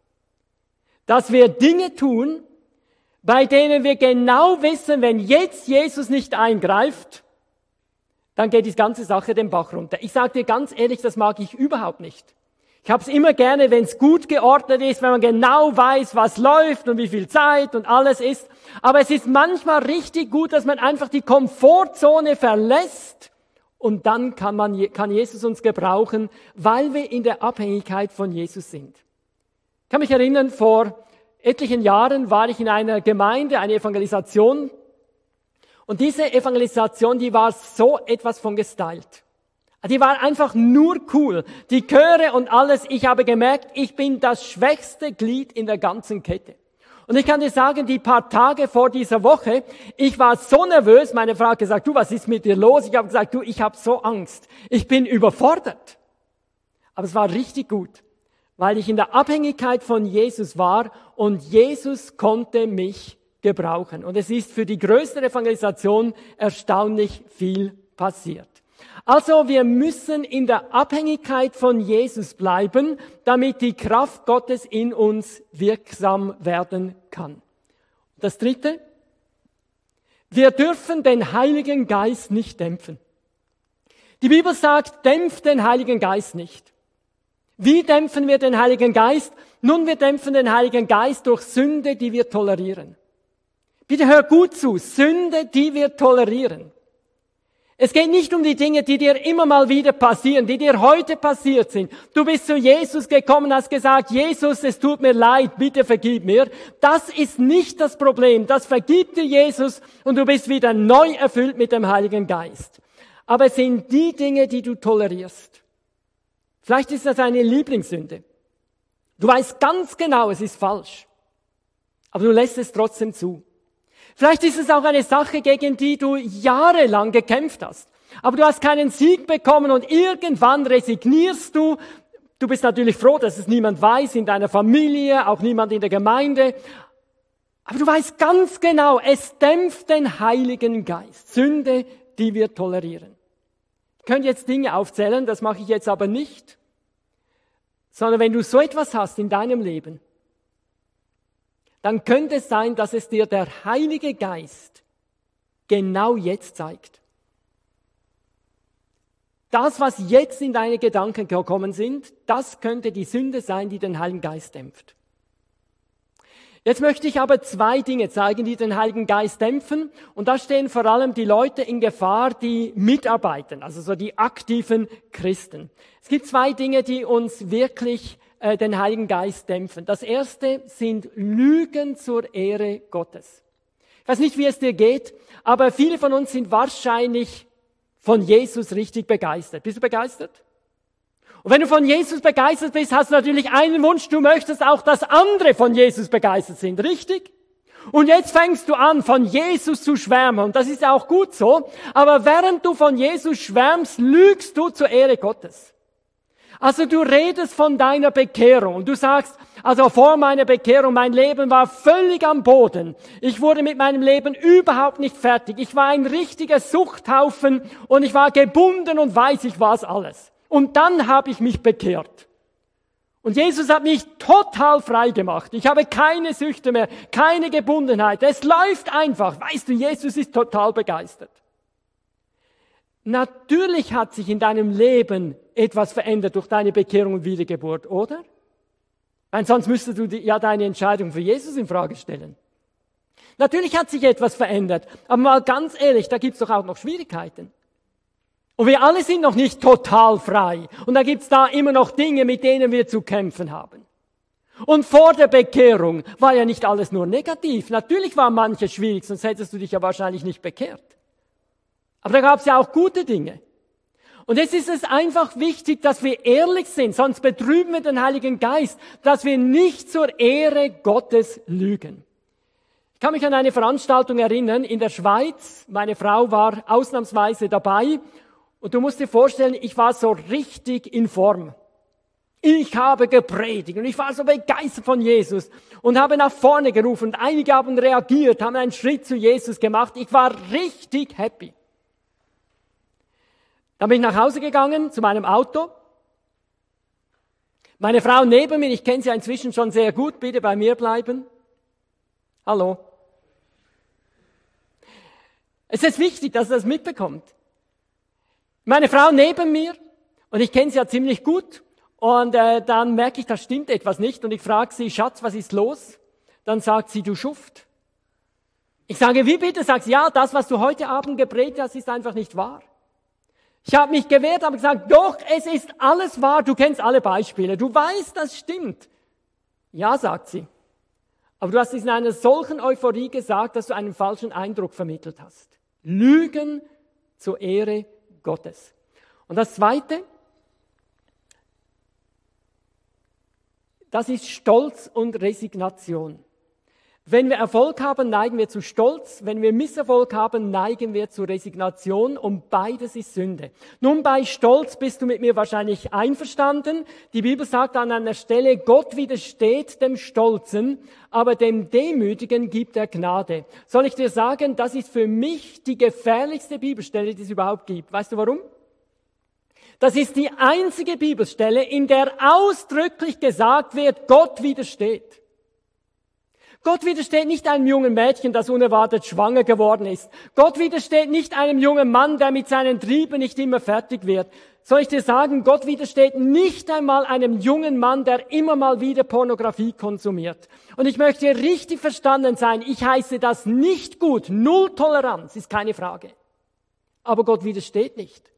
Speaker 1: Dass wir Dinge tun, bei denen wir genau wissen, wenn jetzt Jesus nicht eingreift, dann geht die ganze Sache den Bach runter. Ich sage dir ganz ehrlich, das mag ich überhaupt nicht. Ich habe es immer gerne, wenn es gut geordnet ist, wenn man genau weiß, was läuft und wie viel Zeit und alles ist. Aber es ist manchmal richtig gut, dass man einfach die Komfortzone verlässt und dann kann Jesus uns gebrauchen, weil wir in der Abhängigkeit von Jesus sind. Ich kann mich erinnern, vor etlichen Jahren war ich in einer Gemeinde, eine Evangelisation. Und diese Evangelisation, die war so etwas von gestylt. Die war einfach nur cool. Die Chöre und alles. Ich habe gemerkt, ich bin das schwächste Glied in der ganzen Kette. Und ich kann dir sagen, die paar Tage vor dieser Woche, ich war so nervös. Meine Frau hat gesagt, du, was ist mit dir los? Ich habe gesagt, du, ich habe so Angst. Ich bin überfordert. Aber es war richtig gut, weil ich in der Abhängigkeit von Jesus war und Jesus konnte mich gebrauchen. Und es ist für die größte Evangelisation erstaunlich viel passiert. Also wir müssen in der Abhängigkeit von Jesus bleiben, damit die Kraft Gottes in uns wirksam werden kann. Das Dritte, wir dürfen den Heiligen Geist nicht dämpfen. Die Bibel sagt, dämpft den Heiligen Geist nicht. Wie dämpfen wir den Heiligen Geist? Nun, wir dämpfen den Heiligen Geist durch Sünde, die wir tolerieren. Bitte hör gut zu, Sünde, die wir tolerieren. Es geht nicht um die Dinge, die dir immer mal wieder passieren, die dir heute passiert sind. Du bist zu Jesus gekommen, hast gesagt, Jesus, es tut mir leid, bitte vergib mir. Das ist nicht das Problem. Das vergibt dir Jesus und du bist wieder neu erfüllt mit dem Heiligen Geist. Aber es sind die Dinge, die du tolerierst. Vielleicht ist das eine Lieblingssünde. Du weißt ganz genau, es ist falsch. Aber du lässt es trotzdem zu. Vielleicht ist es auch eine Sache, gegen die du jahrelang gekämpft hast. Aber du hast keinen Sieg bekommen und irgendwann resignierst du. Du bist natürlich froh, dass es niemand weiß in deiner Familie, auch niemand in der Gemeinde. Aber du weißt ganz genau, es dämpft den Heiligen Geist. Sünde, die wir tolerieren. Ich könnte jetzt Dinge aufzählen, das mache ich jetzt aber nicht. Sondern wenn du so etwas hast in deinem Leben, dann könnte es sein, dass es dir der Heilige Geist genau jetzt zeigt. Das, was jetzt in deine Gedanken gekommen sind, das könnte die Sünde sein, die den Heiligen Geist dämpft. Jetzt möchte ich aber zwei Dinge zeigen, die den Heiligen Geist dämpfen. Und da stehen vor allem die Leute in Gefahr, die mitarbeiten, also so die aktiven Christen. Es gibt zwei Dinge, die uns wirklich den Heiligen Geist dämpfen. Das erste sind Lügen zur Ehre Gottes. Ich weiß nicht, wie es dir geht, aber viele von uns sind wahrscheinlich von Jesus richtig begeistert. Bist du begeistert? Und wenn du von Jesus begeistert bist, hast du natürlich einen Wunsch, du möchtest auch, dass andere von Jesus begeistert sind, richtig? Und jetzt fängst du an, von Jesus zu schwärmen, und das ist ja auch gut so, aber während du von Jesus schwärmst, lügst du zur Ehre Gottes. Also du redest von deiner Bekehrung und du sagst, also vor meiner Bekehrung, mein Leben war völlig am Boden. Ich wurde mit meinem Leben überhaupt nicht fertig. Ich war ein richtiger Suchthaufen und ich war gebunden und weiß ich was alles. Und dann habe ich mich bekehrt. Und Jesus hat mich total frei gemacht. Ich habe keine Süchte mehr, keine Gebundenheit. Es läuft einfach. Weißt du, Jesus ist total begeistert. Natürlich hat sich in deinem Leben etwas verändert durch deine Bekehrung und Wiedergeburt, oder? Weil sonst müsstest du ja deine Entscheidung für Jesus in Frage stellen. Natürlich hat sich etwas verändert, aber mal ganz ehrlich, da gibt's doch auch noch Schwierigkeiten. Und wir alle sind noch nicht total frei. Und da gibt's da immer noch Dinge, mit denen wir zu kämpfen haben. Und vor der Bekehrung war ja nicht alles nur negativ. Natürlich war manches schwierig, sonst hättest du dich ja wahrscheinlich nicht bekehrt. Aber da gab es ja auch gute Dinge. Und jetzt ist es einfach wichtig, dass wir ehrlich sind, sonst betrüben wir den Heiligen Geist, dass wir nicht zur Ehre Gottes lügen. Ich kann mich an eine Veranstaltung erinnern in der Schweiz. Meine Frau war ausnahmsweise dabei. Und du musst dir vorstellen, ich war so richtig in Form. Ich habe gepredigt und ich war so begeistert von Jesus und habe nach vorne gerufen. Und einige haben reagiert, haben einen Schritt zu Jesus gemacht. Ich war richtig happy. Dann bin ich nach Hause gegangen, zu meinem Auto. Meine Frau neben mir, ich kenne sie inzwischen schon sehr gut, bitte bei mir bleiben. Hallo. Es ist wichtig, dass er das mitbekommt. Meine Frau neben mir, und ich kenne sie ja ziemlich gut, und dann merke ich, da stimmt etwas nicht, und ich frage sie, Schatz, was ist los? Dann sagt sie, du Schuft. Ich sage, wie bitte? Sagt sie, ja, das, was du heute Abend gepredigt hast, ist einfach nicht wahr. Ich habe mich gewehrt, habe gesagt, doch, es ist alles wahr, du kennst alle Beispiele, du weißt, das stimmt. Ja, sagt sie. Aber du hast es in einer solchen Euphorie gesagt, dass du einen falschen Eindruck vermittelt hast. Lügen zur Ehre Gottes. Und das Zweite, das ist Stolz und Resignation. Wenn wir Erfolg haben, neigen wir zu Stolz. Wenn wir Misserfolg haben, neigen wir zu Resignation. Und beides ist Sünde. Nun, bei Stolz bist du mit mir wahrscheinlich einverstanden. Die Bibel sagt an einer Stelle, Gott widersteht dem Stolzen, aber dem Demütigen gibt er Gnade. Soll ich dir sagen, das ist für mich die gefährlichste Bibelstelle, die es überhaupt gibt. Weißt du warum? Das ist die einzige Bibelstelle, in der ausdrücklich gesagt wird, Gott widersteht. Gott widersteht nicht einem jungen Mädchen, das unerwartet schwanger geworden ist. Gott widersteht nicht einem jungen Mann, der mit seinen Trieben nicht immer fertig wird. Soll ich dir sagen, Gott widersteht nicht einmal einem jungen Mann, der immer mal wieder Pornografie konsumiert. Und ich möchte richtig verstanden sein, ich heiße das nicht gut. Null Toleranz ist keine Frage. Aber Gott widersteht nicht.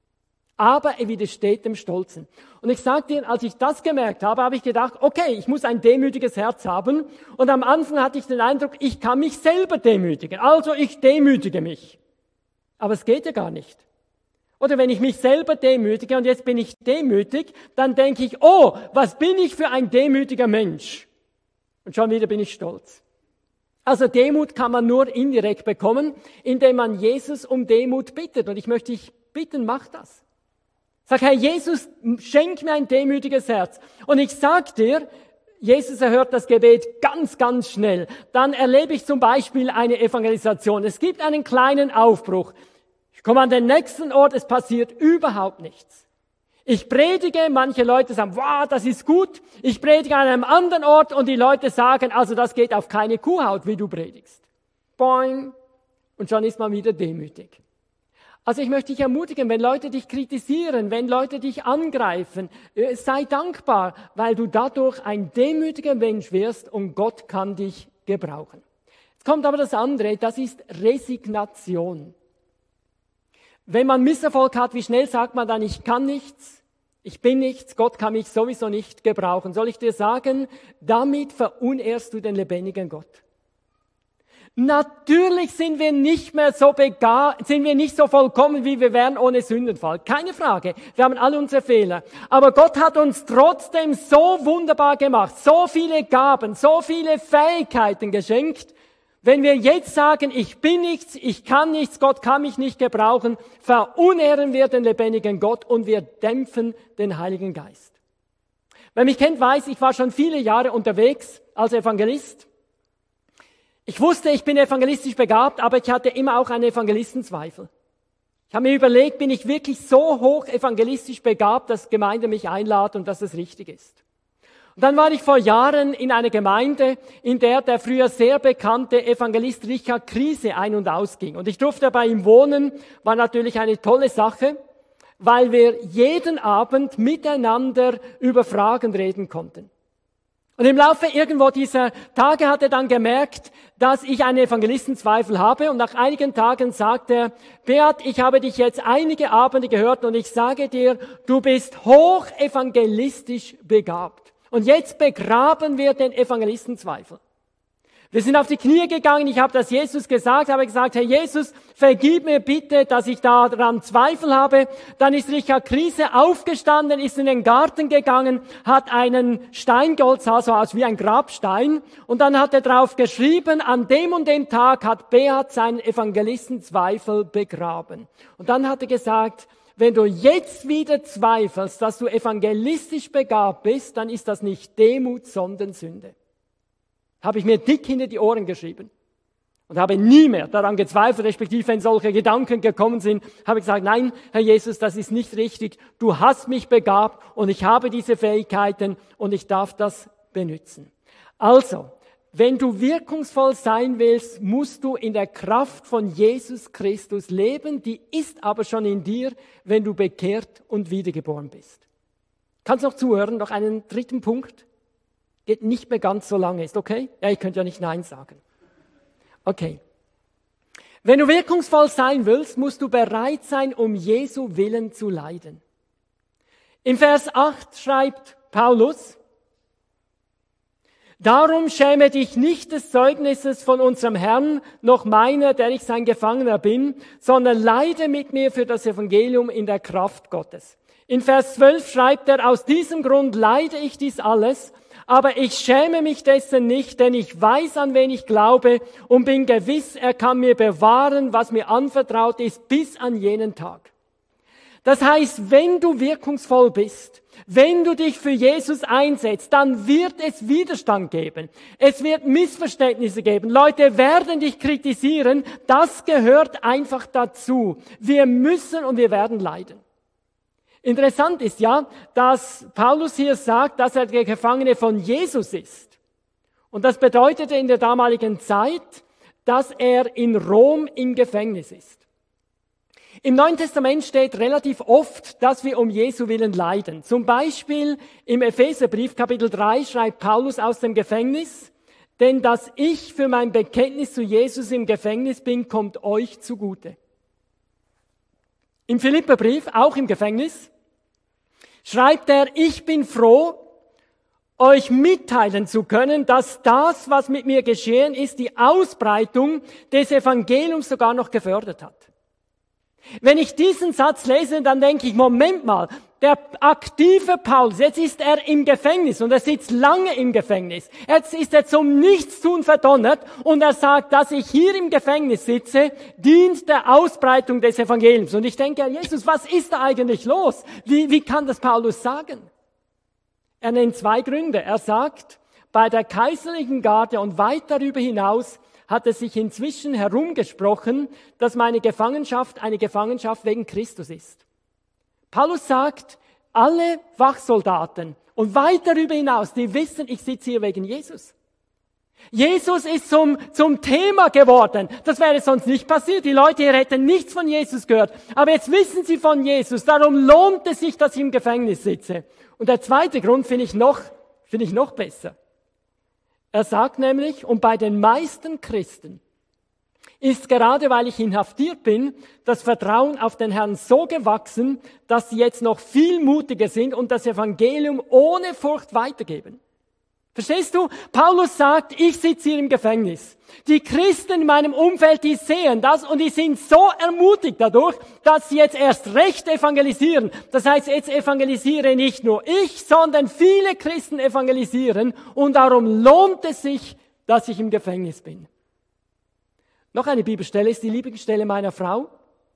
Speaker 1: Aber er widersteht dem Stolzen. Und ich sage dir, als ich das gemerkt habe, habe ich gedacht, okay, ich muss ein demütiges Herz haben. Und am Anfang hatte ich den Eindruck, ich kann mich selber demütigen. Also ich demütige mich. Aber es geht ja gar nicht. Oder wenn ich mich selber demütige und jetzt bin ich demütig, dann denke ich, oh, was bin ich für ein demütiger Mensch? Und schon wieder bin ich stolz. Also Demut kann man nur indirekt bekommen, indem man Jesus um Demut bittet. Und ich möchte dich bitten, mach das. Sag, Herr Jesus, schenk mir ein demütiges Herz. Und ich sag dir, Jesus erhört das Gebet ganz, ganz schnell. Dann erlebe ich zum Beispiel eine Evangelisation. Es gibt einen kleinen Aufbruch. Ich komme an den nächsten Ort, es passiert überhaupt nichts. Ich predige, manche Leute sagen, wow, das ist gut. Ich predige an einem anderen Ort und die Leute sagen, also das geht auf keine Kuhhaut, wie du predigst. Boing. Und schon ist man wieder demütig. Also ich möchte dich ermutigen, wenn Leute dich kritisieren, wenn Leute dich angreifen, sei dankbar, weil du dadurch ein demütiger Mensch wirst und Gott kann dich gebrauchen. Jetzt kommt aber das andere, das ist Resignation. Wenn man Misserfolg hat, wie schnell sagt man dann, ich kann nichts, ich bin nichts, Gott kann mich sowieso nicht gebrauchen. Soll ich dir sagen, damit verunehrst du den lebendigen Gott. Natürlich sind wir nicht mehr so begabt, sind wir nicht so vollkommen, wie wir wären ohne Sündenfall. Keine Frage. Wir haben alle unsere Fehler. Aber Gott hat uns trotzdem so wunderbar gemacht, so viele Gaben, so viele Fähigkeiten geschenkt. Wenn wir jetzt sagen, ich bin nichts, ich kann nichts, Gott kann mich nicht gebrauchen, verunehren wir den lebendigen Gott und wir dämpfen den Heiligen Geist. Wer mich kennt, weiß, ich war schon viele Jahre unterwegs als Evangelist. Ich wusste, ich bin evangelistisch begabt, aber ich hatte immer auch einen Evangelistenzweifel. Ich habe mir überlegt, bin ich wirklich so hoch evangelistisch begabt, dass die Gemeinde mich einladet und dass es richtig ist. Und dann war ich vor Jahren in einer Gemeinde, in der früher sehr bekannte Evangelist Richard Krise ein- und ausging. Und ich durfte bei ihm wohnen, war natürlich eine tolle Sache, weil wir jeden Abend miteinander über Fragen reden konnten. Und im Laufe irgendwo dieser Tage hat er dann gemerkt, dass ich einen Evangelistenzweifel habe. Und nach einigen Tagen sagt er, Beat, ich habe dich jetzt einige Abende gehört und ich sage dir, du bist hoch evangelistisch begabt. Und jetzt begraben wir den Evangelistenzweifel. Wir sind auf die Knie gegangen, ich habe das Jesus gesagt, habe gesagt, Herr Jesus, vergib mir bitte, dass ich daran Zweifel habe. Dann ist Richard Krise aufgestanden, ist in den Garten gegangen, hat einen Stein geholt, sah so aus wie ein Grabstein, und dann hat er drauf geschrieben, an dem und dem Tag hat Beat seinen Evangelistenzweifel begraben. Und dann hat er gesagt, wenn du jetzt wieder zweifelst, dass du evangelistisch begabt bist, dann ist das nicht Demut, sondern Sünde. Habe ich mir dick hinter die Ohren geschrieben und habe nie mehr daran gezweifelt, respektive wenn solche Gedanken gekommen sind, habe ich gesagt, nein, Herr Jesus, das ist nicht richtig, du hast mich begabt und ich habe diese Fähigkeiten und ich darf das benutzen. Also, wenn du wirkungsvoll sein willst, musst du in der Kraft von Jesus Christus leben, die ist aber schon in dir, wenn du bekehrt und wiedergeboren bist. Kannst noch zuhören, noch einen dritten Punkt? Geht nicht mehr ganz so lange, ist okay? Ja, ich könnte ja nicht Nein sagen. Okay. Wenn du wirkungsvoll sein willst, musst du bereit sein, um Jesu Willen zu leiden. Im Vers 8 schreibt Paulus, darum schäme dich nicht des Zeugnisses von unserem Herrn, noch meiner, der ich sein Gefangener bin, sondern leide mit mir für das Evangelium in der Kraft Gottes. In Vers 12 schreibt er, aus diesem Grund leide ich dies alles, aber ich schäme mich dessen nicht, denn ich weiß, an wen ich glaube und bin gewiss, er kann mir bewahren, was mir anvertraut ist, bis an jenen Tag. Das heißt, wenn du wirkungsvoll bist, wenn du dich für Jesus einsetzt, dann wird es Widerstand geben. Es wird Missverständnisse geben. Leute werden dich kritisieren. Das gehört einfach dazu. Wir müssen und wir werden leiden. Interessant ist ja, dass Paulus hier sagt, dass er der Gefangene von Jesus ist. Und das bedeutete in der damaligen Zeit, dass er in Rom im Gefängnis ist. Im Neuen Testament steht relativ oft, dass wir um Jesu Willen leiden. Zum Beispiel im Epheserbrief Kapitel 3 schreibt Paulus aus dem Gefängnis, denn dass ich für mein Bekenntnis zu Jesus im Gefängnis bin, kommt euch zugute. Im Philipperbrief, auch im Gefängnis, schreibt er, ich bin froh, euch mitteilen zu können, dass das, was mit mir geschehen ist, die Ausbreitung des Evangeliums sogar noch gefördert hat. Wenn ich diesen Satz lese, dann denke ich, Moment mal, der aktive Paulus, jetzt ist er im Gefängnis und er sitzt lange im Gefängnis. Jetzt ist er zum Nichtstun verdonnert und er sagt, dass ich hier im Gefängnis sitze, dient der Ausbreitung des Evangeliums. Und ich denke, Jesus, was ist da eigentlich los? Wie kann das Paulus sagen? Er nennt zwei Gründe. Er sagt, bei der kaiserlichen Garde und weit darüber hinaus hat es sich inzwischen herumgesprochen, dass meine Gefangenschaft eine Gefangenschaft wegen Christus ist. Paulus sagt, alle Wachsoldaten und weit darüber hinaus, die wissen, ich sitze hier wegen Jesus. Jesus ist zum Thema geworden. Das wäre sonst nicht passiert. Die Leute hier hätten nichts von Jesus gehört. Aber jetzt wissen sie von Jesus. Darum lohnt es sich, dass ich im Gefängnis sitze. Und der zweite Grund finde ich noch besser. Er sagt nämlich, und bei den meisten Christen ist gerade, weil ich inhaftiert bin, das Vertrauen auf den Herrn so gewachsen, dass sie jetzt noch viel mutiger sind und das Evangelium ohne Furcht weitergeben. Verstehst du? Paulus sagt, ich sitze hier im Gefängnis. Die Christen in meinem Umfeld, die sehen das und die sind so ermutigt dadurch, dass sie jetzt erst recht evangelisieren. Das heißt, jetzt evangelisiere nicht nur ich, sondern viele Christen evangelisieren und darum lohnt es sich, dass ich im Gefängnis bin. Noch eine Bibelstelle ist die Lieblingsstelle meiner Frau.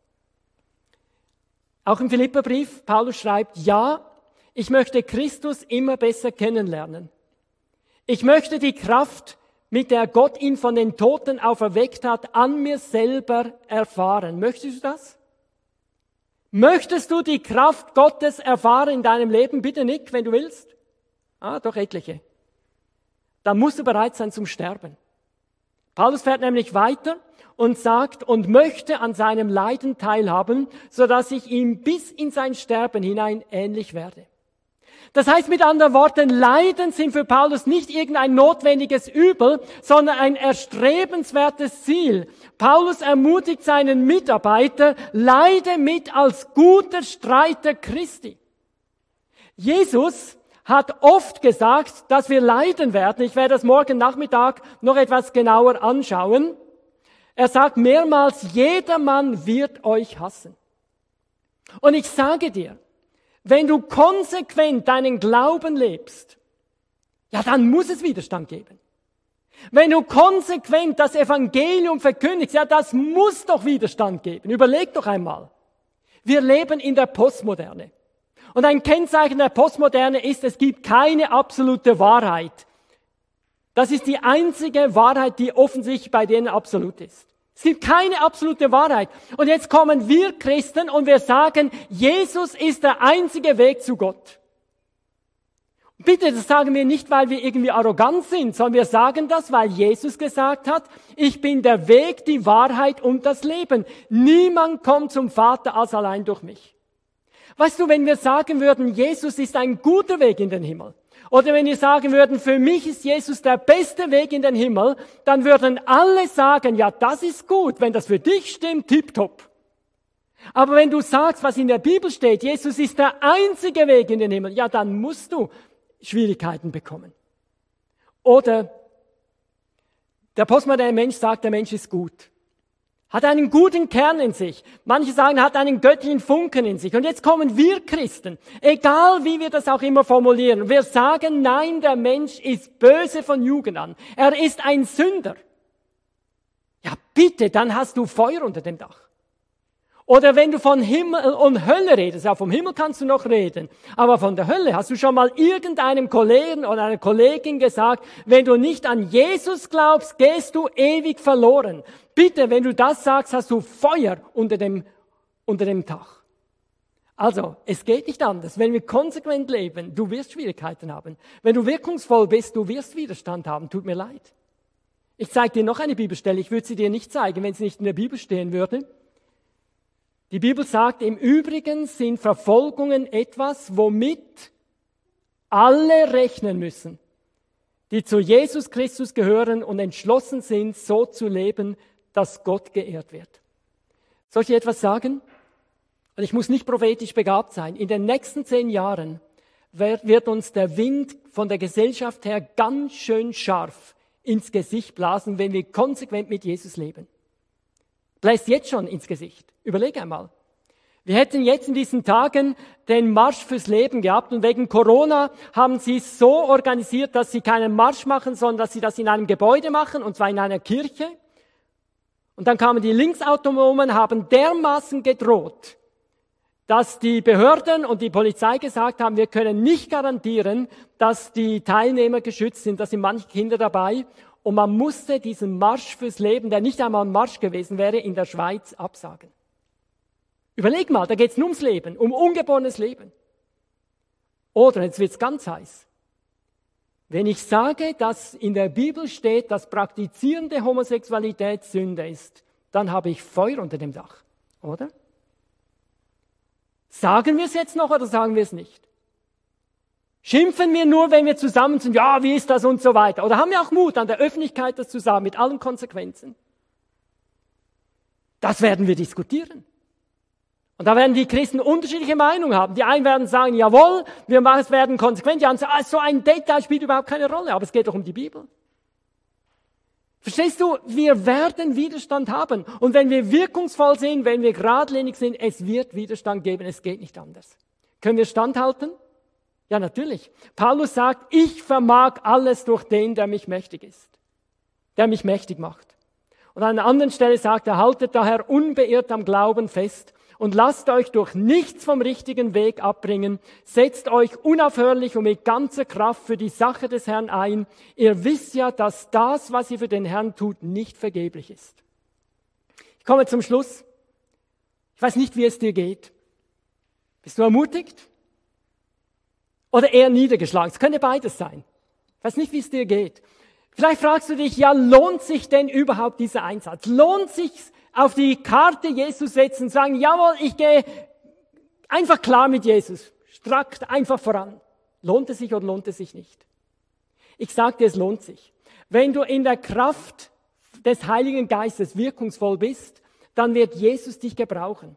Speaker 1: Auch im Philipperbrief, Paulus schreibt, ja, ich möchte Christus immer besser kennenlernen. Ich möchte die Kraft, mit der Gott ihn von den Toten auferweckt hat, an mir selber erfahren. Möchtest du das? Möchtest du die Kraft Gottes erfahren in deinem Leben? Bitte nick, wenn du willst. Doch etliche. Dann musst du bereit sein zum Sterben. Paulus fährt nämlich weiter und sagt, und möchte an seinem Leiden teilhaben, sodass ich ihm bis in sein Sterben hinein ähnlich werde. Das heißt mit anderen Worten, Leiden sind für Paulus nicht irgendein notwendiges Übel, sondern ein erstrebenswertes Ziel. Paulus ermutigt seinen Mitarbeiter, leide mit als guter Streiter Christi. Jesus hat oft gesagt, dass wir leiden werden. Ich werde das morgen Nachmittag noch etwas genauer anschauen. Er sagt mehrmals, jedermann wird euch hassen. Und ich sage dir, wenn du konsequent deinen Glauben lebst, ja, dann muss es Widerstand geben. Wenn du konsequent das Evangelium verkündigst, ja, das muss doch Widerstand geben. Überleg doch einmal. Wir leben in der Postmoderne. Und ein Kennzeichen der Postmoderne ist, es gibt keine absolute Wahrheit. Das ist die einzige Wahrheit, die offensichtlich bei denen absolut ist. Es gibt keine absolute Wahrheit. Und jetzt kommen wir Christen und wir sagen, Jesus ist der einzige Weg zu Gott. Bitte, das sagen wir nicht, weil wir irgendwie arrogant sind, sondern wir sagen das, weil Jesus gesagt hat, ich bin der Weg, die Wahrheit und das Leben. Niemand kommt zum Vater als allein durch mich. Weißt du, wenn wir sagen würden, Jesus ist ein guter Weg in den Himmel, oder wenn wir sagen würden, für mich ist Jesus der beste Weg in den Himmel, dann würden alle sagen, ja, das ist gut, wenn das für dich stimmt, tipptopp. Aber wenn du sagst, was in der Bibel steht, Jesus ist der einzige Weg in den Himmel, ja, dann musst du Schwierigkeiten bekommen. Oder der postmoderne Mensch sagt, der Mensch ist gut. Hat einen guten Kern in sich. Manche sagen, hat einen göttlichen Funken in sich. Und jetzt kommen wir Christen, egal wie wir das auch immer formulieren, wir sagen, nein, der Mensch ist böse von Jugend an. Er ist ein Sünder. Ja, bitte, dann hast du Feuer unter dem Dach. Oder wenn du von Himmel und Hölle redest, ja, vom Himmel kannst du noch reden, aber von der Hölle, hast du schon mal irgendeinem Kollegen oder einer Kollegin gesagt, wenn du nicht an Jesus glaubst, gehst du ewig verloren. Bitte, wenn du das sagst, hast du Feuer unter dem Dach. Also, es geht nicht anders. Wenn wir konsequent leben, du wirst Schwierigkeiten haben. Wenn du wirkungsvoll bist, du wirst Widerstand haben. Tut mir leid. Ich zeige dir noch eine Bibelstelle. Ich würde sie dir nicht zeigen, wenn sie nicht in der Bibel stehen würde. Die Bibel sagt, im Übrigen sind Verfolgungen etwas, womit alle rechnen müssen, die zu Jesus Christus gehören und entschlossen sind, so zu leben, dass Gott geehrt wird. Soll ich dir etwas sagen? Und ich muss nicht prophetisch begabt sein. In den nächsten 10 Jahren wird uns der Wind von der Gesellschaft her ganz schön scharf ins Gesicht blasen, wenn wir konsequent mit Jesus leben. Bläst jetzt schon ins Gesicht. Überleg einmal. Wir hätten jetzt in diesen Tagen den Marsch fürs Leben gehabt und wegen Corona haben sie es so organisiert, dass sie keinen Marsch machen, sondern dass sie das in einem Gebäude machen, und zwar in einer Kirche. Und dann kamen die Linksautonomen, haben dermaßen gedroht, dass die Behörden und die Polizei gesagt haben, wir können nicht garantieren, dass die Teilnehmer geschützt sind, da sind manche Kinder dabei. Und man musste diesen Marsch fürs Leben, der nicht einmal ein Marsch gewesen wäre, in der Schweiz absagen. Überleg mal, da geht es nur ums Leben, um ungeborenes Leben. Oder, jetzt wird es ganz heiß. Wenn ich sage, dass in der Bibel steht, dass praktizierende Homosexualität Sünde ist, dann habe ich Feuer unter dem Dach, oder? Sagen wir es jetzt noch oder sagen wir es nicht? Schimpfen wir nur, wenn wir zusammen sind, ja, wie ist das und so weiter? Oder haben wir auch Mut, an der Öffentlichkeit das zu sagen, mit allen Konsequenzen? Das werden wir diskutieren. Und da werden die Christen unterschiedliche Meinungen haben. Die einen werden sagen, jawohl, wir werden konsequent. Die anderen sagen, so ein Detail spielt überhaupt keine Rolle. Aber es geht doch um die Bibel. Verstehst du? Wir werden Widerstand haben. Und wenn wir wirkungsvoll sind, wenn wir geradlinig sind, es wird Widerstand geben. Es geht nicht anders. Können wir standhalten? Ja, natürlich. Paulus sagt, ich vermag alles durch den, der mich mächtig ist. Der mich mächtig macht. Und an einer anderen Stelle sagt er, haltet daher unbeirrt am Glauben fest und lasst euch durch nichts vom richtigen Weg abbringen. Setzt euch unaufhörlich und mit ganzer Kraft für die Sache des Herrn ein. Ihr wisst ja, dass das, was ihr für den Herrn tut, nicht vergeblich ist. Ich komme zum Schluss. Ich weiß nicht, wie es dir geht. Bist du ermutigt? Oder eher niedergeschlagen? Es könnte beides sein. Ich weiß nicht, wie es dir geht. Vielleicht fragst du dich, ja, lohnt sich denn überhaupt dieser Einsatz? Lohnt sich auf die Karte Jesus setzen und sagen, jawohl, ich gehe einfach klar mit Jesus, strack einfach voran. Lohnt es sich oder lohnt es sich nicht? Ich sage dir, es lohnt sich. Wenn du in der Kraft des Heiligen Geistes wirkungsvoll bist, dann wird Jesus dich gebrauchen.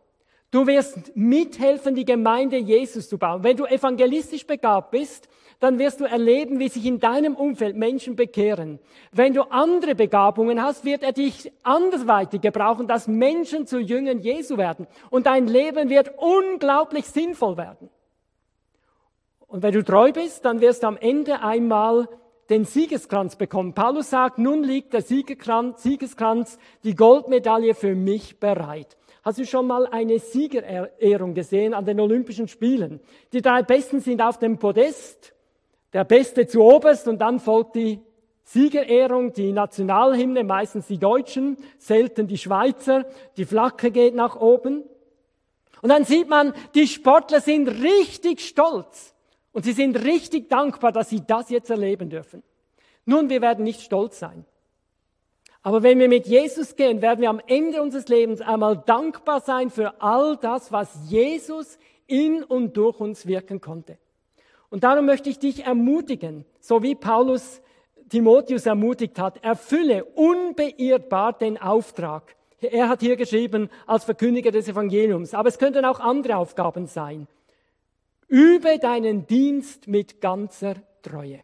Speaker 1: Du wirst mithelfen, die Gemeinde Jesus zu bauen. Wenn du evangelistisch begabt bist, dann wirst du erleben, wie sich in deinem Umfeld Menschen bekehren. Wenn du andere Begabungen hast, wird er dich anderweitig gebrauchen, dass Menschen zu Jüngern Jesu werden. Und dein Leben wird unglaublich sinnvoll werden. Und wenn du treu bist, dann wirst du am Ende einmal den Siegeskranz bekommen. Paulus sagt, nun liegt der Siegeskranz, die Goldmedaille für mich bereit. Hast du schon mal eine Siegerehrung gesehen an den Olympischen Spielen? Die 3 Besten sind auf dem Podest, der Beste zuoberst und dann folgt die Siegerehrung, die Nationalhymne, meistens die Deutschen, selten die Schweizer, die Flagge geht nach oben. Und dann sieht man, die Sportler sind richtig stolz und sie sind richtig dankbar, dass sie das jetzt erleben dürfen. Nun, wir werden nicht stolz sein. Aber wenn wir mit Jesus gehen, werden wir am Ende unseres Lebens einmal dankbar sein für all das, was Jesus in und durch uns wirken konnte. Und darum möchte ich dich ermutigen, so wie Paulus Timotheus ermutigt hat, erfülle unbeirrbar den Auftrag. Er hat hier geschrieben, als Verkündiger des Evangeliums, aber es könnten auch andere Aufgaben sein. Übe deinen Dienst mit ganzer Treue.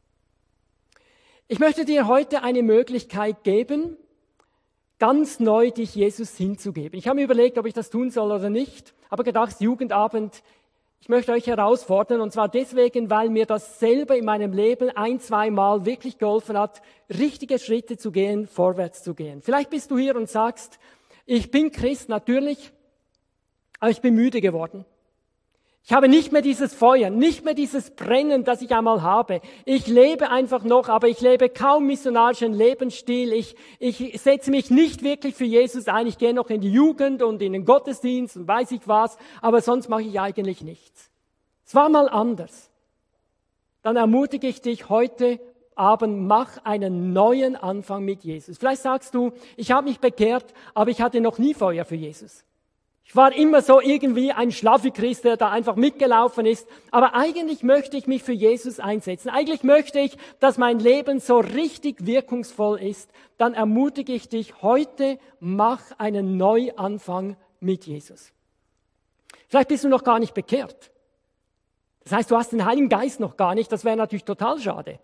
Speaker 1: Ich möchte dir heute eine Möglichkeit geben, ganz neu dich Jesus hinzugeben. Ich habe mir überlegt, ob ich das tun soll oder nicht, aber gedacht, Jugendabend, ich möchte euch herausfordern, und zwar deswegen, weil mir das selber in meinem Leben 1-2 Mal wirklich geholfen hat, richtige Schritte zu gehen, vorwärts zu gehen. Vielleicht bist du hier und sagst, ich bin Christ, natürlich, aber ich bin müde geworden. Ich habe nicht mehr dieses Feuer, nicht mehr dieses Brennen, das ich einmal habe. Ich lebe einfach noch, aber ich lebe kaum missionarischen Lebensstil. Ich setze mich nicht wirklich für Jesus ein. Ich gehe noch in die Jugend und in den Gottesdienst und weiß ich was, aber sonst mache ich eigentlich nichts. Es war mal anders. Dann ermutige ich dich heute Abend, mach einen neuen Anfang mit Jesus. Vielleicht sagst du, ich habe mich bekehrt, aber ich hatte noch nie Feuer für Jesus. Ich war immer so irgendwie ein Schlaffi-Christ, der da einfach mitgelaufen ist. Aber eigentlich möchte ich mich für Jesus einsetzen. Eigentlich möchte ich, dass mein Leben so richtig wirkungsvoll ist. Dann ermutige ich dich heute, mach einen Neuanfang mit Jesus. Vielleicht bist du noch gar nicht bekehrt. Das heißt, du hast den Heiligen Geist noch gar nicht. Das wäre natürlich total schade.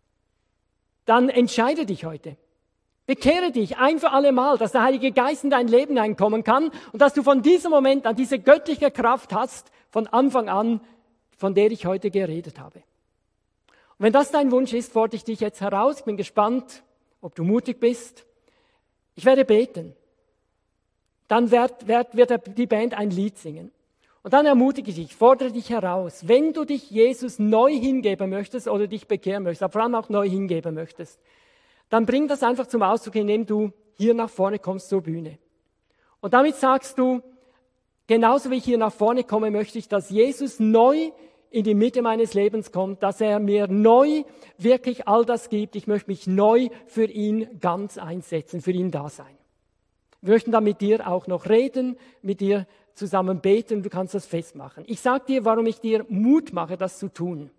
Speaker 1: Dann entscheide dich heute. Bekehre dich ein für alle Mal, dass der Heilige Geist in dein Leben einkommen kann und dass du von diesem Moment an diese göttliche Kraft hast, von Anfang an, von der ich heute geredet habe. Und wenn das dein Wunsch ist, fordere ich dich jetzt heraus. Ich bin gespannt, ob du mutig bist. Ich werde beten. Dann wird die Band ein Lied singen. Und dann ermutige ich dich, fordere dich heraus. Wenn du dich Jesus neu hingeben möchtest oder dich bekehren möchtest, aber vor allem auch neu hingeben möchtest, dann bring das einfach zum Ausdruck, indem du hier nach vorne kommst zur Bühne. Und damit sagst du, genauso wie ich hier nach vorne komme, möchte ich, dass Jesus neu in die Mitte meines Lebens kommt, dass er mir neu wirklich all das gibt. Ich möchte mich neu für ihn ganz einsetzen, für ihn da sein. Wir möchten dann mit dir auch noch reden, mit dir zusammen beten, du kannst das festmachen. Ich sage dir, warum ich dir Mut mache, das zu tun.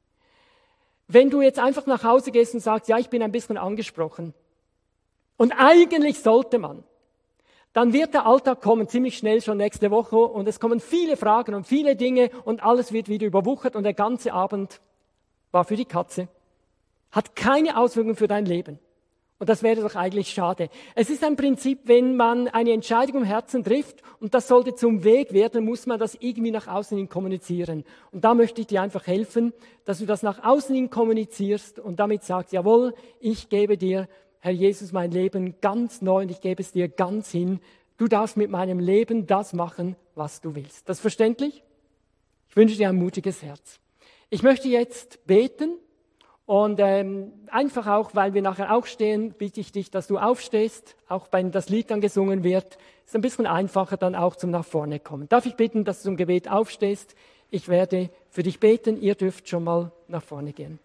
Speaker 1: Wenn du jetzt einfach nach Hause gehst und sagst, ja, ich bin ein bisschen angesprochen und eigentlich sollte man, dann wird der Alltag kommen, ziemlich schnell schon nächste Woche und es kommen viele Fragen und viele Dinge und alles wird wieder überwuchert und der ganze Abend war für die Katze, hat keine Auswirkungen für dein Leben. Und das wäre doch eigentlich schade. Es ist ein Prinzip, wenn man eine Entscheidung im Herzen trifft und das sollte zum Weg werden, muss man das irgendwie nach außen hin kommunizieren. Und da möchte ich dir einfach helfen, dass du das nach außen hin kommunizierst und damit sagst, jawohl, ich gebe dir, Herr Jesus, mein Leben ganz neu und ich gebe es dir ganz hin. Du darfst mit meinem Leben das machen, was du willst. Das ist verständlich? Ich wünsche dir ein mutiges Herz. Ich möchte jetzt beten. Und einfach auch, weil wir nachher auch stehen, bitte ich dich, dass du aufstehst, auch wenn das Lied dann gesungen wird. Ist ein bisschen einfacher dann auch zum nach vorne kommen. Darf ich bitten, dass du zum Gebet aufstehst? Ich werde für dich beten, ihr dürft schon mal nach vorne gehen.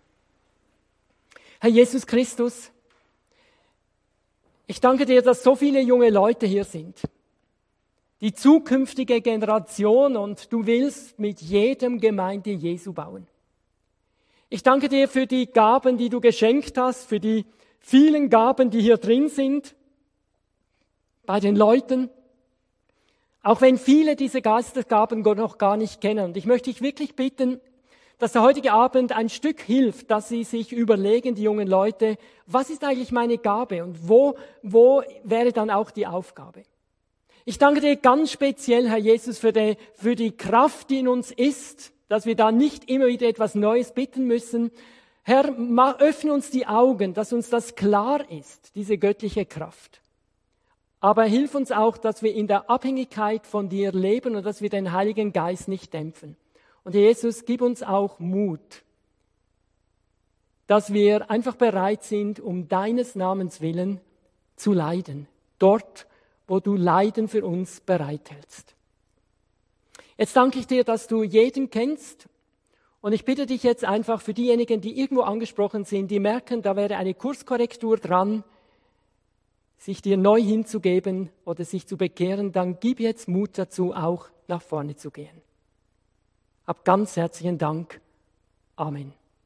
Speaker 1: Herr Jesus Christus, ich danke dir, dass so viele junge Leute hier sind. Die zukünftige Generation und du willst mit jedem Gemeinde Jesu bauen. Ich danke dir für die Gaben, die du geschenkt hast, für die vielen Gaben, die hier drin sind, bei den Leuten. Auch wenn viele diese Geistesgaben noch gar nicht kennen. Und ich möchte dich wirklich bitten, dass der heutige Abend ein Stück hilft, dass sie sich überlegen, die jungen Leute, was ist eigentlich meine Gabe und wo wäre dann auch die Aufgabe? Ich danke dir ganz speziell, Herr Jesus, für die Kraft, die in uns ist, dass wir da nicht immer wieder etwas Neues bitten müssen. Herr, öffne uns die Augen, dass uns das klar ist, diese göttliche Kraft. Aber hilf uns auch, dass wir in der Abhängigkeit von dir leben und dass wir den Heiligen Geist nicht dämpfen. Und Jesus, gib uns auch Mut, dass wir einfach bereit sind, um deines Namens willen zu leiden. Dort, wo du Leiden für uns bereithältst. Jetzt danke ich dir, dass du jeden kennst. Und ich bitte dich jetzt einfach für diejenigen, die irgendwo angesprochen sind, die merken, da wäre eine Kurskorrektur dran, sich dir neu hinzugeben oder sich zu bekehren, dann gib jetzt Mut dazu, auch nach vorne zu gehen. Hab ganz herzlichen Dank. Amen.